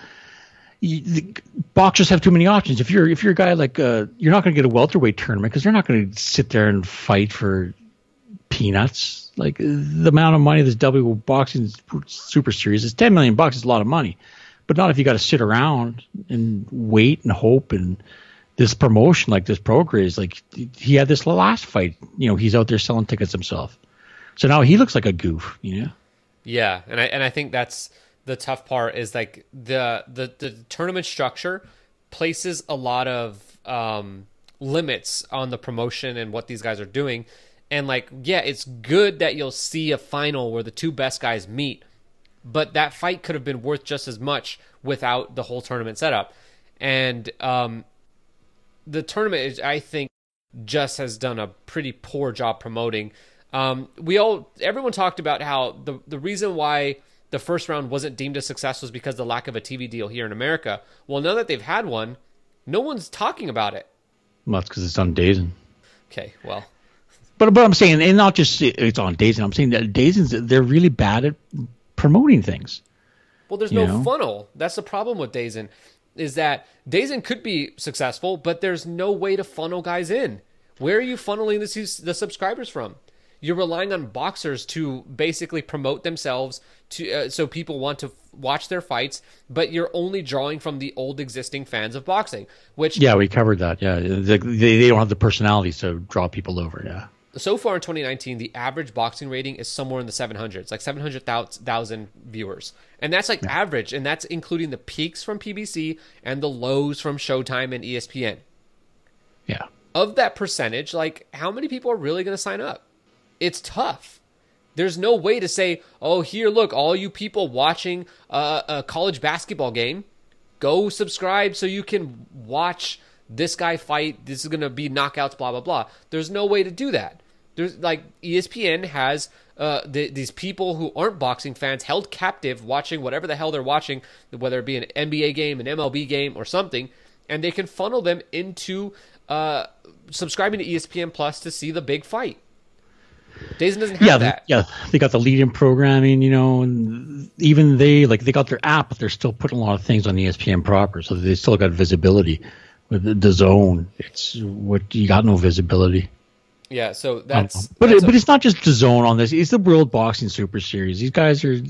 the boxers have too many options. If you're a guy like you're not going to get a welterweight tournament because they're not going to sit there and fight for peanuts. Like the amount of money this W Boxing Super Series is $10 million. Is a lot of money, but not if you got to sit around and wait and hope. And this promotion, like this Prograis, like he had this last fight, he's out there selling tickets himself. So now he looks like a goof, Yeah, and I think that's the tough part is like the tournament structure places a lot of limits on the promotion and what these guys are doing. And like, yeah, it's good that you'll see a final where the two best guys meet, but that fight could have been worth just as much without the whole tournament setup. And the tournament is, I think, just has done a pretty poor job promoting. Everyone talked about how the reason why the first round wasn't deemed a success was because of the lack of a TV deal here in America. Well, now that they've had one, no one's talking about it. Well, that's because it's on DAZN. Okay, well. But I'm saying, and not just it's on DAZN, I'm saying that DAZN's, they're really bad at promoting things. Well, there's no funnel. That's the problem with DAZN, is that DAZN could be successful, but there's no way to funnel guys in. Where are you funneling the subscribers from? You're relying on boxers to basically promote themselves to so people want to watch their fights, but you're only drawing from the old existing fans of boxing. Which we covered that. Yeah, they don't have the personalities to draw people over. Yeah. So far in 2019, the average boxing rating is somewhere in the 700s, like 700,000 viewers, and that's like average, and that's including the peaks from PBC and the lows from Showtime and ESPN. Yeah. Of that percentage, like how many people are really going to sign up? It's tough. There's no way to say, oh, here, look, all you people watching a college basketball game, go subscribe so you can watch this guy fight. This is going to be knockouts, blah, blah, blah. There's no way to do that. There's like ESPN has these people who aren't boxing fans held captive watching whatever the hell they're watching, whether it be an NBA game, an MLB game, or something, and they can funnel them into subscribing to ESPN Plus to see the big fight. DAZN doesn't have that. Yeah, they got the lead-in programming, and even they got their app, but they're still putting a lot of things on ESPN proper, so they still got visibility. With the zone, it's what you got no visibility. Yeah, so that's but it's not just the zone on this. It's the World Boxing Super Series. These guys are,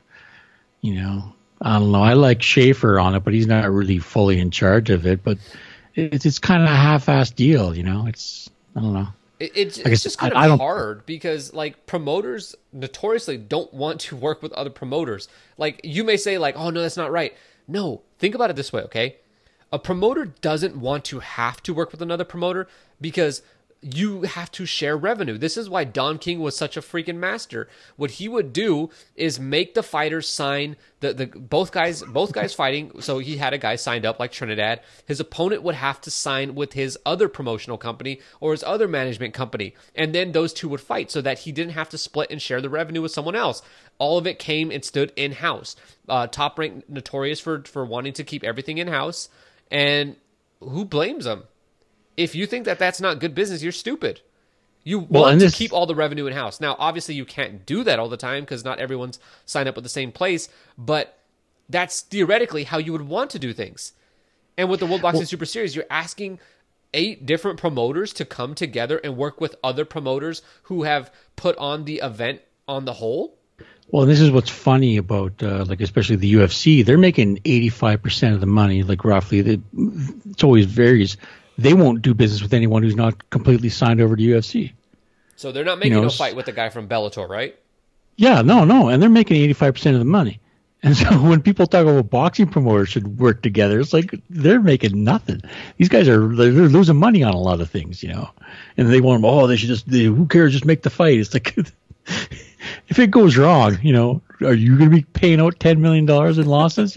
I don't know. I like Schaefer on it, but he's not really fully in charge of it. But it's kind of a half-assed deal, It's I don't know. It's just kind of hard because like promoters notoriously don't want to work with other promoters. Like you may say like, oh no, that's not right. No, think about it this way, okay? A promoter doesn't want to have to work with another promoter because you have to share revenue. This is why Don King was such a freaking master. What he would do is make the fighters sign the both guys fighting. So he had a guy signed up like Trinidad. His opponent would have to sign with his other promotional company or his other management company, and then those two would fight so that he didn't have to split and share the revenue with someone else. All of it came and stood in house. Top Rank notorious for wanting to keep everything in house, and who blames them? If you think that that's not good business, you're stupid. You want to keep all the revenue in-house. Now, obviously, you can't do that all the time because not everyone's signed up with the same place, but that's theoretically how you would want to do things. And with the World Boxing Super Series, you're asking 8 different promoters to come together and work with other promoters who have put on the event on the whole. Well, this is what's funny about, especially the UFC. They're making 85% of the money, like roughly. It always varies. They won't do business with anyone who's not completely signed over to UFC. So they're not making a fight with the guy from Bellator, right? Yeah, no. And they're making 85% of the money. And so when people talk about boxing promoters should work together, it's like they're making nothing. These guys they're losing money on a lot of things, And they want them, they should who cares, just make the fight. It's like, if it goes wrong, are you going to be paying out $10 million in losses,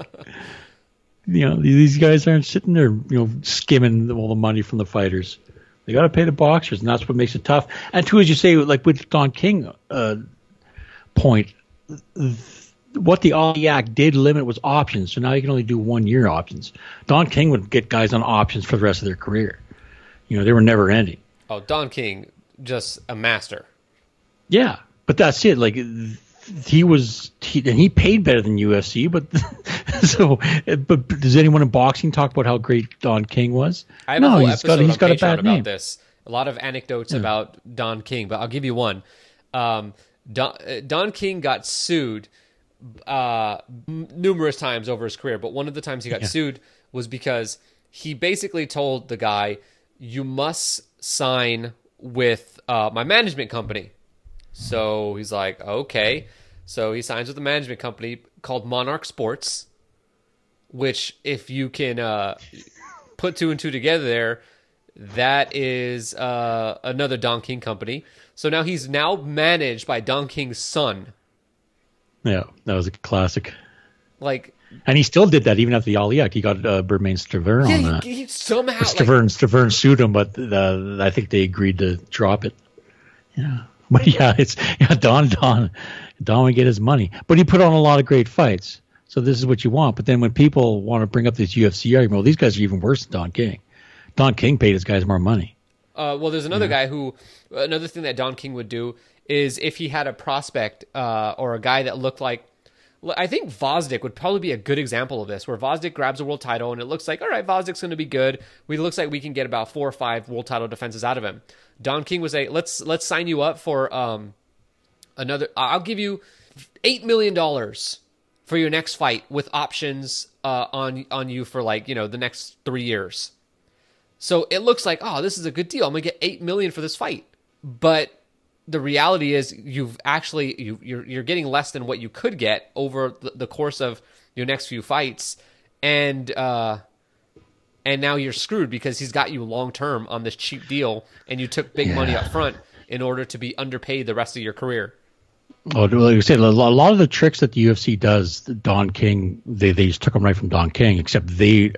these guys aren't sitting there, skimming all the money from the fighters. They got to pay the boxers, and that's what makes it tough. And two, as you say, like with Don King point, what the Aussie Act did limit was options. So now you can only do 1-year options. Don King would get guys on options for the rest of their career. They were never ending. Oh, Don King, just a master. Yeah, but that's it. Like he paid better than UFC, but but does anyone in boxing talk about how great Don King was? I have a whole episode on Patreon about this. A lot of anecdotes about Don King, but I'll give you one. Don King got sued numerous times over his career, but one of the times he got sued was because he basically told the guy, "You must sign with my management company." So he's like, "Okay." So he signs with a management company called Monarch Sports, which, if you can put two and two together there, that is another Don King company. So now he's managed by Don King's son. Yeah, that was a classic. Like, and he still did that even after the Aliak. He got Bermain Stavern on that. He somehow Stavern sued him, but I think they agreed to drop it. Yeah, but Don would get his money, but he put on a lot of great fights. So this is what you want. But then when people want to bring up this UFC argument, well, these guys are even worse than Don King. Don King paid his guys more money. Well, there's another guy another thing that Don King would do is if he had a prospect or a guy that looked like, I think Vosdick would probably be a good example of this, where Vosdick grabs a world title and it looks like, all right, Vosdick's going to be good. It looks like we can get about 4 or 5 world title defenses out of him. Don King would say, let's sign you up for I'll give you $8 million for your next fight with options on you for the next 3 years. So it looks like, oh, this is a good deal. I'm going to get $8 million for this fight. But the reality is you're getting less than what you could get over the course of your next few fights. And now you're screwed because he's got you long term on this cheap deal, and you took big money up front in order to be underpaid the rest of your career. Oh, like I said, a lot of the tricks that the UFC does, Don King, they just took them right from Don King, except they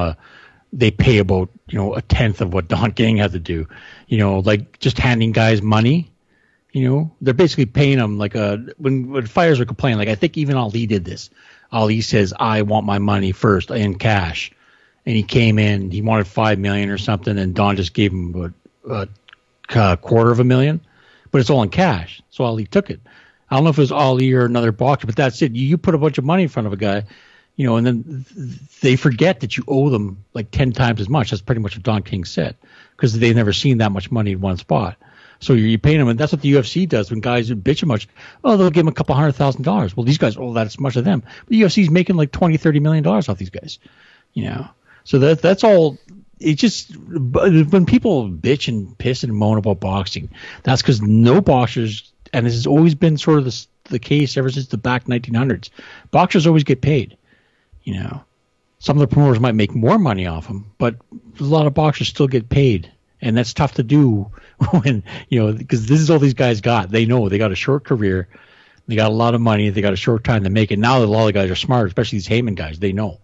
pay about, a tenth of what Don King had to do, like just handing guys money, they're basically paying them like when fighters are complaining, like I think even Ali did this. Ali says, I want my money first in cash. And he came in, he wanted $5 million or something, and Don just gave him a $250,000, but it's all in cash. So Ali took it. I don't know if it was Ali or another boxer, but that's it. You put a bunch of money in front of a guy, and then they forget that you owe them like 10 times as much. That's pretty much what Don King said, because they've never seen that much money in one spot. So you're paying them, and that's what the UFC does when guys bitch too much. Oh, they'll give them a couple $100,000. Well, these guys owe that as much of them. But the UFC's making like $20-30 million off these guys, So that's all. It just, when people bitch and piss and moan about boxing, that's because no boxers, and this has always been sort of the case ever since the back 1900s, boxers always get paid. Some of the promoters might make more money off them, but a lot of boxers still get paid, and that's tough to do when because this is all these guys got. They know they got a short career, they got a lot of money, they got a short time to make it. Now that a lot of the guys are smart, especially these Heyman guys, they know.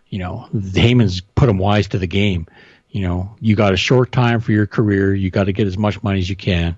Heyman's put them wise to the game. You got a short time for your career. You got to get as much money as you can.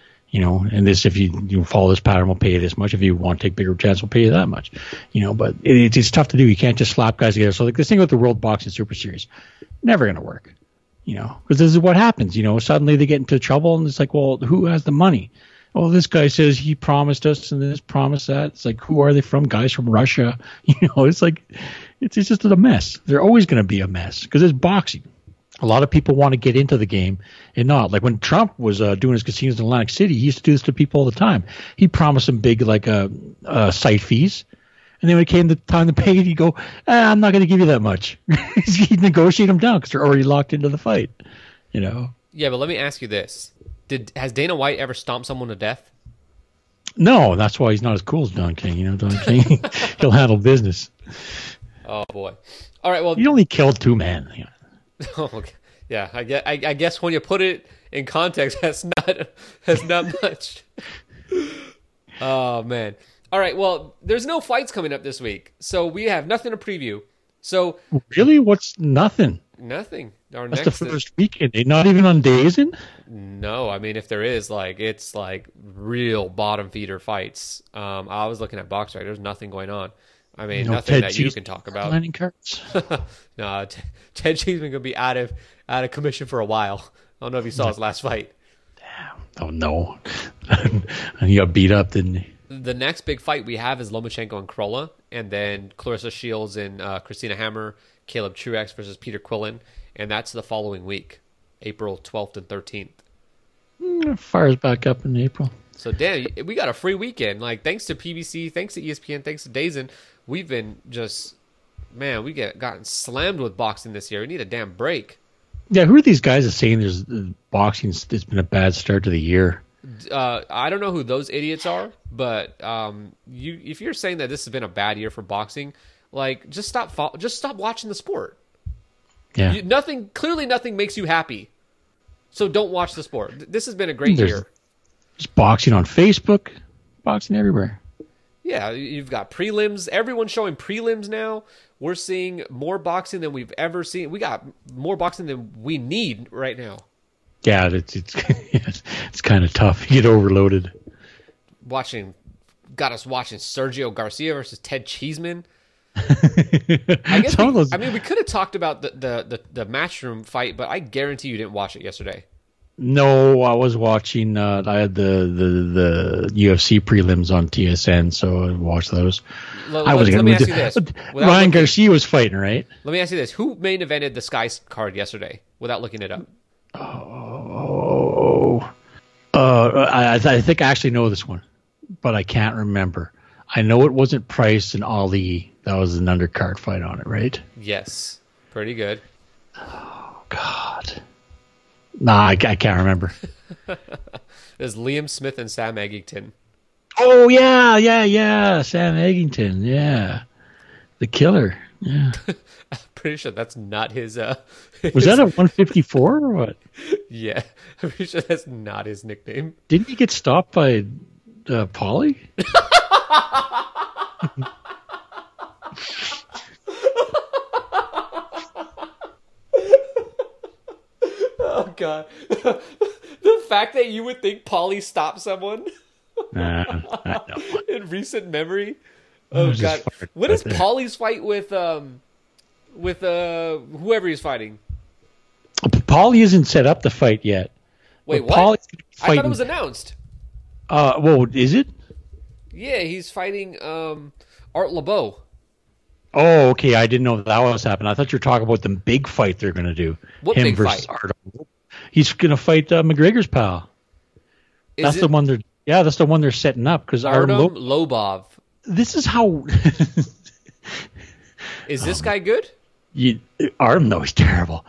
And this, if you follow this pattern, we'll pay you this much. If you want to take bigger chance, we'll pay you that much. But it's tough to do. You can't just slap guys together. So like this thing with the World Boxing Super Series, never going to work. Because this is what happens. Suddenly they get into trouble, and it's like, well, who has the money? Oh, this guy says he promised us and this promised that. It's like, who are they from? Guys from Russia? It's like, it's just a mess. They're always going to be a mess because it's boxing. A lot of people want to get into the game and not. Like when Trump was doing his casinos in Atlantic City, he used to do this to people all the time. He promised them big site fees. And then when it came the time to pay it, he'd go, I'm not going to give you that much. He'd negotiate them down because they're already locked into the fight. Yeah, but let me ask you this. Has Dana White ever stomped someone to death? No, that's why he's not as cool as Don King. Don King, he'll handle business. Oh, boy. All right, well... He only killed 2 men. Oh, okay. Yeah, I guess when you put it in context, that's not much. Oh, man. All right, well, there's no fights coming up this week, so we have nothing to preview. So really, what's nothing? Nothing. That's the first weekend. They're not even on DAZN? No, I mean, if there is, it's real bottom feeder fights. I was looking at Boxrec. There's nothing going on. I mean, nothing that you can talk about. No, Ted Cheeseman gonna be out of commission for a while. I don't know if you saw his last fight. Damn. Oh no, and he got beat up, didn't he? The next big fight we have is Lomachenko and Krolla, and then Clarissa Shields and Christina Hammer, Caleb Truex versus Peter Quillen, and that's the following week, April 12th and 13th. Fires back up in April. So damn, we got a free weekend. Like thanks to PBC, thanks to ESPN, thanks to DAZN, we've been just we gotten slammed with boxing this year. We need a damn break. Yeah, who are these guys that saying there's boxing? It's been a bad start to the year. I don't know who those idiots are, but if you're saying that this has been a bad year for boxing, like just stop watching the sport. Yeah, Clearly nothing makes you happy, so don't watch the sport. This has been a great year. Just boxing on Facebook, boxing everywhere. Yeah, you've got prelims. Everyone's showing prelims now. We're seeing more boxing than we've ever seen. We got more boxing than we need right now. Yeah, it's kind of tough. You get overloaded. Got us watching Sergio Garcia versus Ted Cheeseman. I guess we could have talked about the Matchroom fight, but I guarantee you didn't watch it yesterday. No, I was watching. I had the UFC prelims on TSN, so I watched those. Let me ask you this: Ryan Garcia was fighting, right? Let me ask you this: who main evented the Sky card yesterday? Without looking it up. I think I actually know this one, but I can't remember. I know it wasn't Price and Ali. That was an undercard fight on it, right? Yes, pretty good. Oh God. Nah, I can't remember. There's Liam Smith and Sam Eggington. Oh, yeah. Sam Eggington, yeah. The killer, yeah. I'm pretty sure that's not his... Was that a 154 or what? Yeah, I'm pretty sure that's not his nickname. Didn't he get stopped by Paulie? Oh, God. The fact that you would think Paulie stopped someone in recent memory. Oh, God. What is Paulie's fight with whoever he's fighting? Paulie isn't set up to fight yet. Wait, what? I thought it was announced. Well, is it? Yeah, he's fighting Art Laboe. Oh, okay. I didn't know that was happening. I thought you were talking about the big fight they're going to do. What Him big versus fight? Artem. He's going to fight McGregor's pal. That's the one they're setting up because Artem Lobov. This is how. Is this guy good? Artem, though, he's terrible.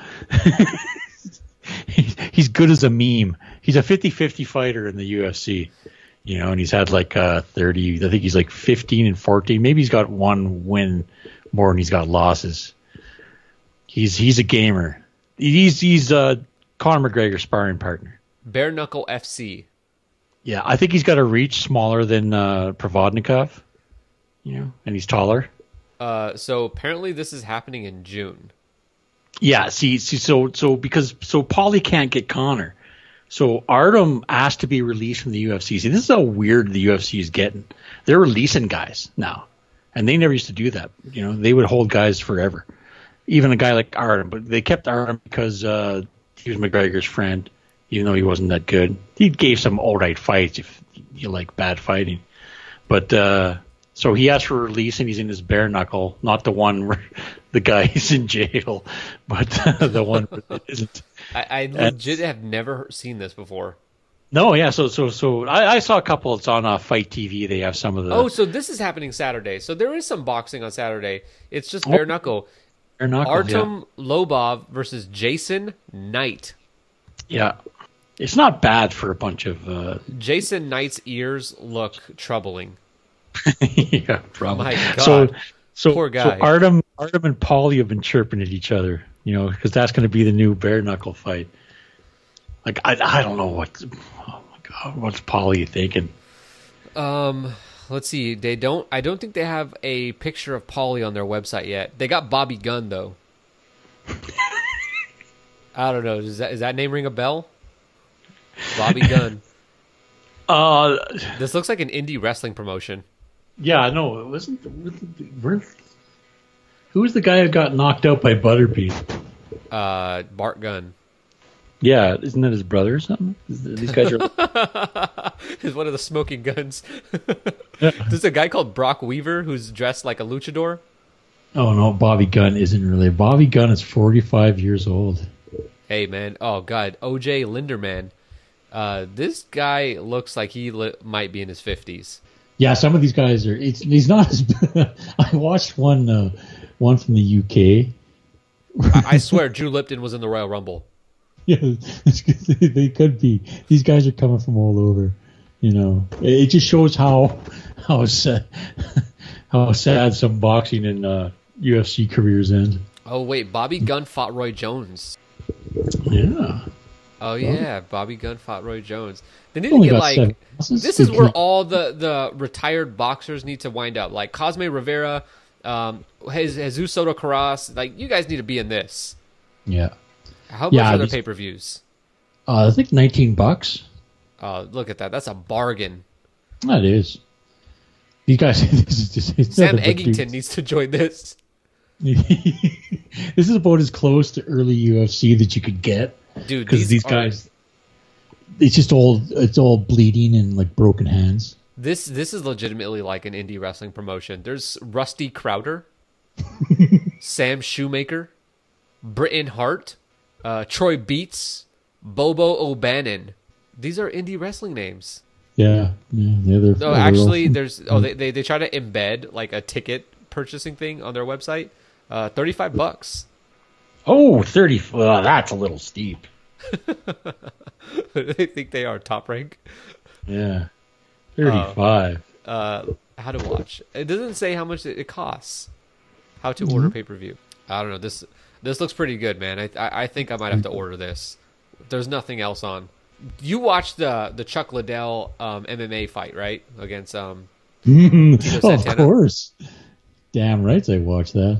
He's good as a meme. He's a 50-50 fighter in the UFC. And he's had like 30. I think he's like 15-14. Maybe he's got one win more than he's got losses. He's a gamer. He's Conor McGregor's sparring partner. Bare Knuckle FC. Yeah, I think he's got a reach smaller than Provodnikov. And he's taller. So apparently this is happening in June. Yeah, so Paulie can't get Conor. So Artem asked to be released from the UFC. See, this is how weird the UFC is getting. They're releasing guys now. And they never used to do that. They would hold guys forever. Even a guy like Artem. But they kept Artem because he was McGregor's friend, even though he wasn't that good. He gave some all right fights if you like bad fighting. But so he asked for release, and he's in his bare knuckle. Not the one where the guy is in jail, but the one where it isn't. I legit have never seen this before. No, yeah. So I saw a couple. It's on Fight TV. They have some of the. Oh, so this is happening Saturday. So there is some boxing on Saturday. It's just bare knuckle. Bare knuckle. Artem Lobov versus Jason Knight. Yeah, it's not bad for a bunch of. Jason Knight's ears look troubling. Yeah, probably. My God. So poor guy. So Artem and Paulie have been chirping at each other. Because that's going to be the new bare knuckle fight. Like I don't know what. Oh my God, what's Paulie thinking? Let's see. I don't think they have a picture of Paulie on their website yet. They got Bobby Gunn though. I don't know. Does that name ring a bell? Bobby Gunn. This looks like an indie wrestling promotion. Yeah, no, it wasn't. Who was the guy who got knocked out by Butterbean? Bart Gunn. Yeah, isn't that his brother or something? These guys are. He's one of the smoking guns. There's a guy called Brock Weaver who's dressed like a luchador. Oh no, Bobby Gunn isn't really. Bobby Gunn is 45 years old. Hey man, oh God, OJ Linderman. This guy looks like he might be in his 50s. Yeah, some of these guys are. He's not as. I watched one from the UK. I swear, Drew Lipton was in the Royal Rumble. Yeah, they could be. These guys are coming from all over. It just shows how sad some boxing and UFC careers end. Oh wait, Bobby Gunn fought Roy Jones. Yeah. Oh yeah, Bobby Gunn fought Roy Jones. They need Only to get got 7 losses. this is where all the retired boxers need to wind up. Like Cosme Rivera, Jesus Soto Karass. Like you guys need to be in this. Yeah. How much are their pay-per-views? I think $19. Look at that. That's a bargain. That is. These guys. Sam Eggington needs to join this. This is about as close to early UFC that you could get. Dude, because these guys, it's all bleeding and like broken hands. This is legitimately like an indie wrestling promotion. There's Rusty Crowder, Sam Shoemaker, Britton Hart, Troy Beats, Bobo O'Bannon. These are indie wrestling names. Yeah. No, actually, there's they try to embed like a ticket purchasing thing on their website. $35. Oh, 30. Well, that's a little steep. They think they are top rank. Yeah, 35. How to watch? It doesn't say how much it costs. How to order pay-per-view? I don't know. This looks pretty good, man. I think I might have to order this. There's nothing else on. You watched the Chuck Liddell MMA fight, right? Against Tito Santana. Of course. Damn right, I watched that.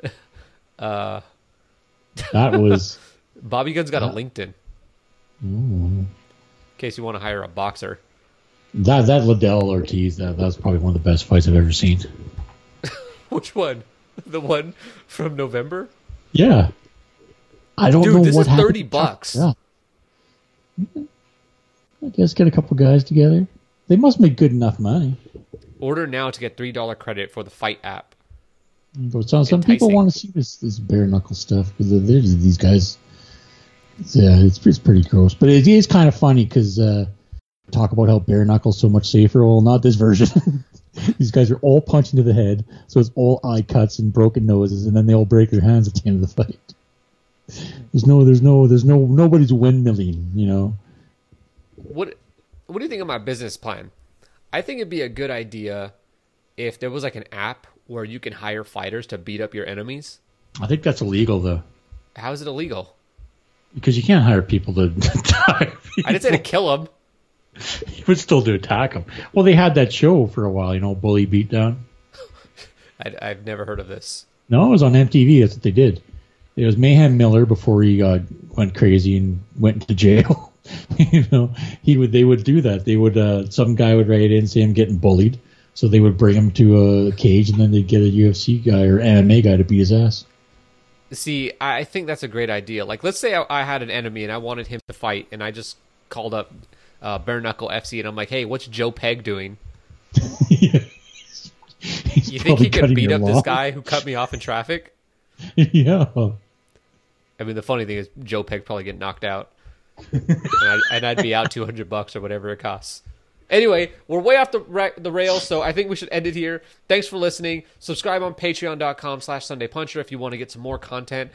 That was Bobby Gunn's got a LinkedIn. Ooh. In case you want to hire a boxer. That Liddell Ortiz, that was probably one of the best fights I've ever seen. Which one? The one from November? Yeah. I don't know this what is $30. Yeah. I guess get a couple guys together. They must make good enough money. Order now to get $3 credit for the Fight app. But some people want to see this bare knuckle stuff because these guys. Yeah, it's pretty gross, but it is kind of funny because talk about how bare knuckle's so much safer. Well, not this version. These guys are all punched into the head, so it's all eye cuts and broken noses, and then they all break their hands at the end of the fight. There's nobody's windmilling. What do you think of my business plan? I think it'd be a good idea if there was like an app where you can hire fighters to beat up your enemies. I think that's illegal, though. How is it illegal? Because you can't hire people to attack people. I didn't say to kill them. You would still to attack them. Well, they had that show for a while, Bully Beatdown. I've never heard of this. No, it was on MTV. That's what they did. It was Mayhem Miller before he went crazy and went into jail. They would do that. They would some guy would write in say I'm getting bullied. So they would bring him to a cage, and then they'd get a UFC guy or MMA guy to beat his ass. See, I think that's a great idea. Like, let's say I had an enemy and I wanted him to fight, and I just called up Bare Knuckle FC, and I'm like, hey, what's Joe Peg doing? Yeah. You think he could beat up this guy who cut me off in traffic? Yeah. I mean, the funny thing is Joe Peg probably get knocked out. and I'd be out $200 or whatever it costs. Anyway, we're way off the rails, so I think we should end it here. Thanks for listening. Subscribe on patreon.com/SundayPuncher if you want to get some more content.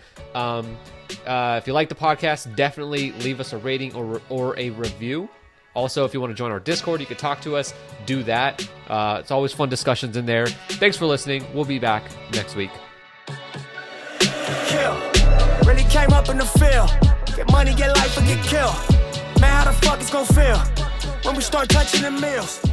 If you like the podcast, definitely leave us a rating or a review. Also, if you want to join our Discord, you can talk to us. Do that. It's always fun discussions in there. Thanks for listening. We'll be back next week. Kill. Really came up in the field. Get money, get life, or get killed. Man, how the fuck it's gonna feel when we start touching the mills?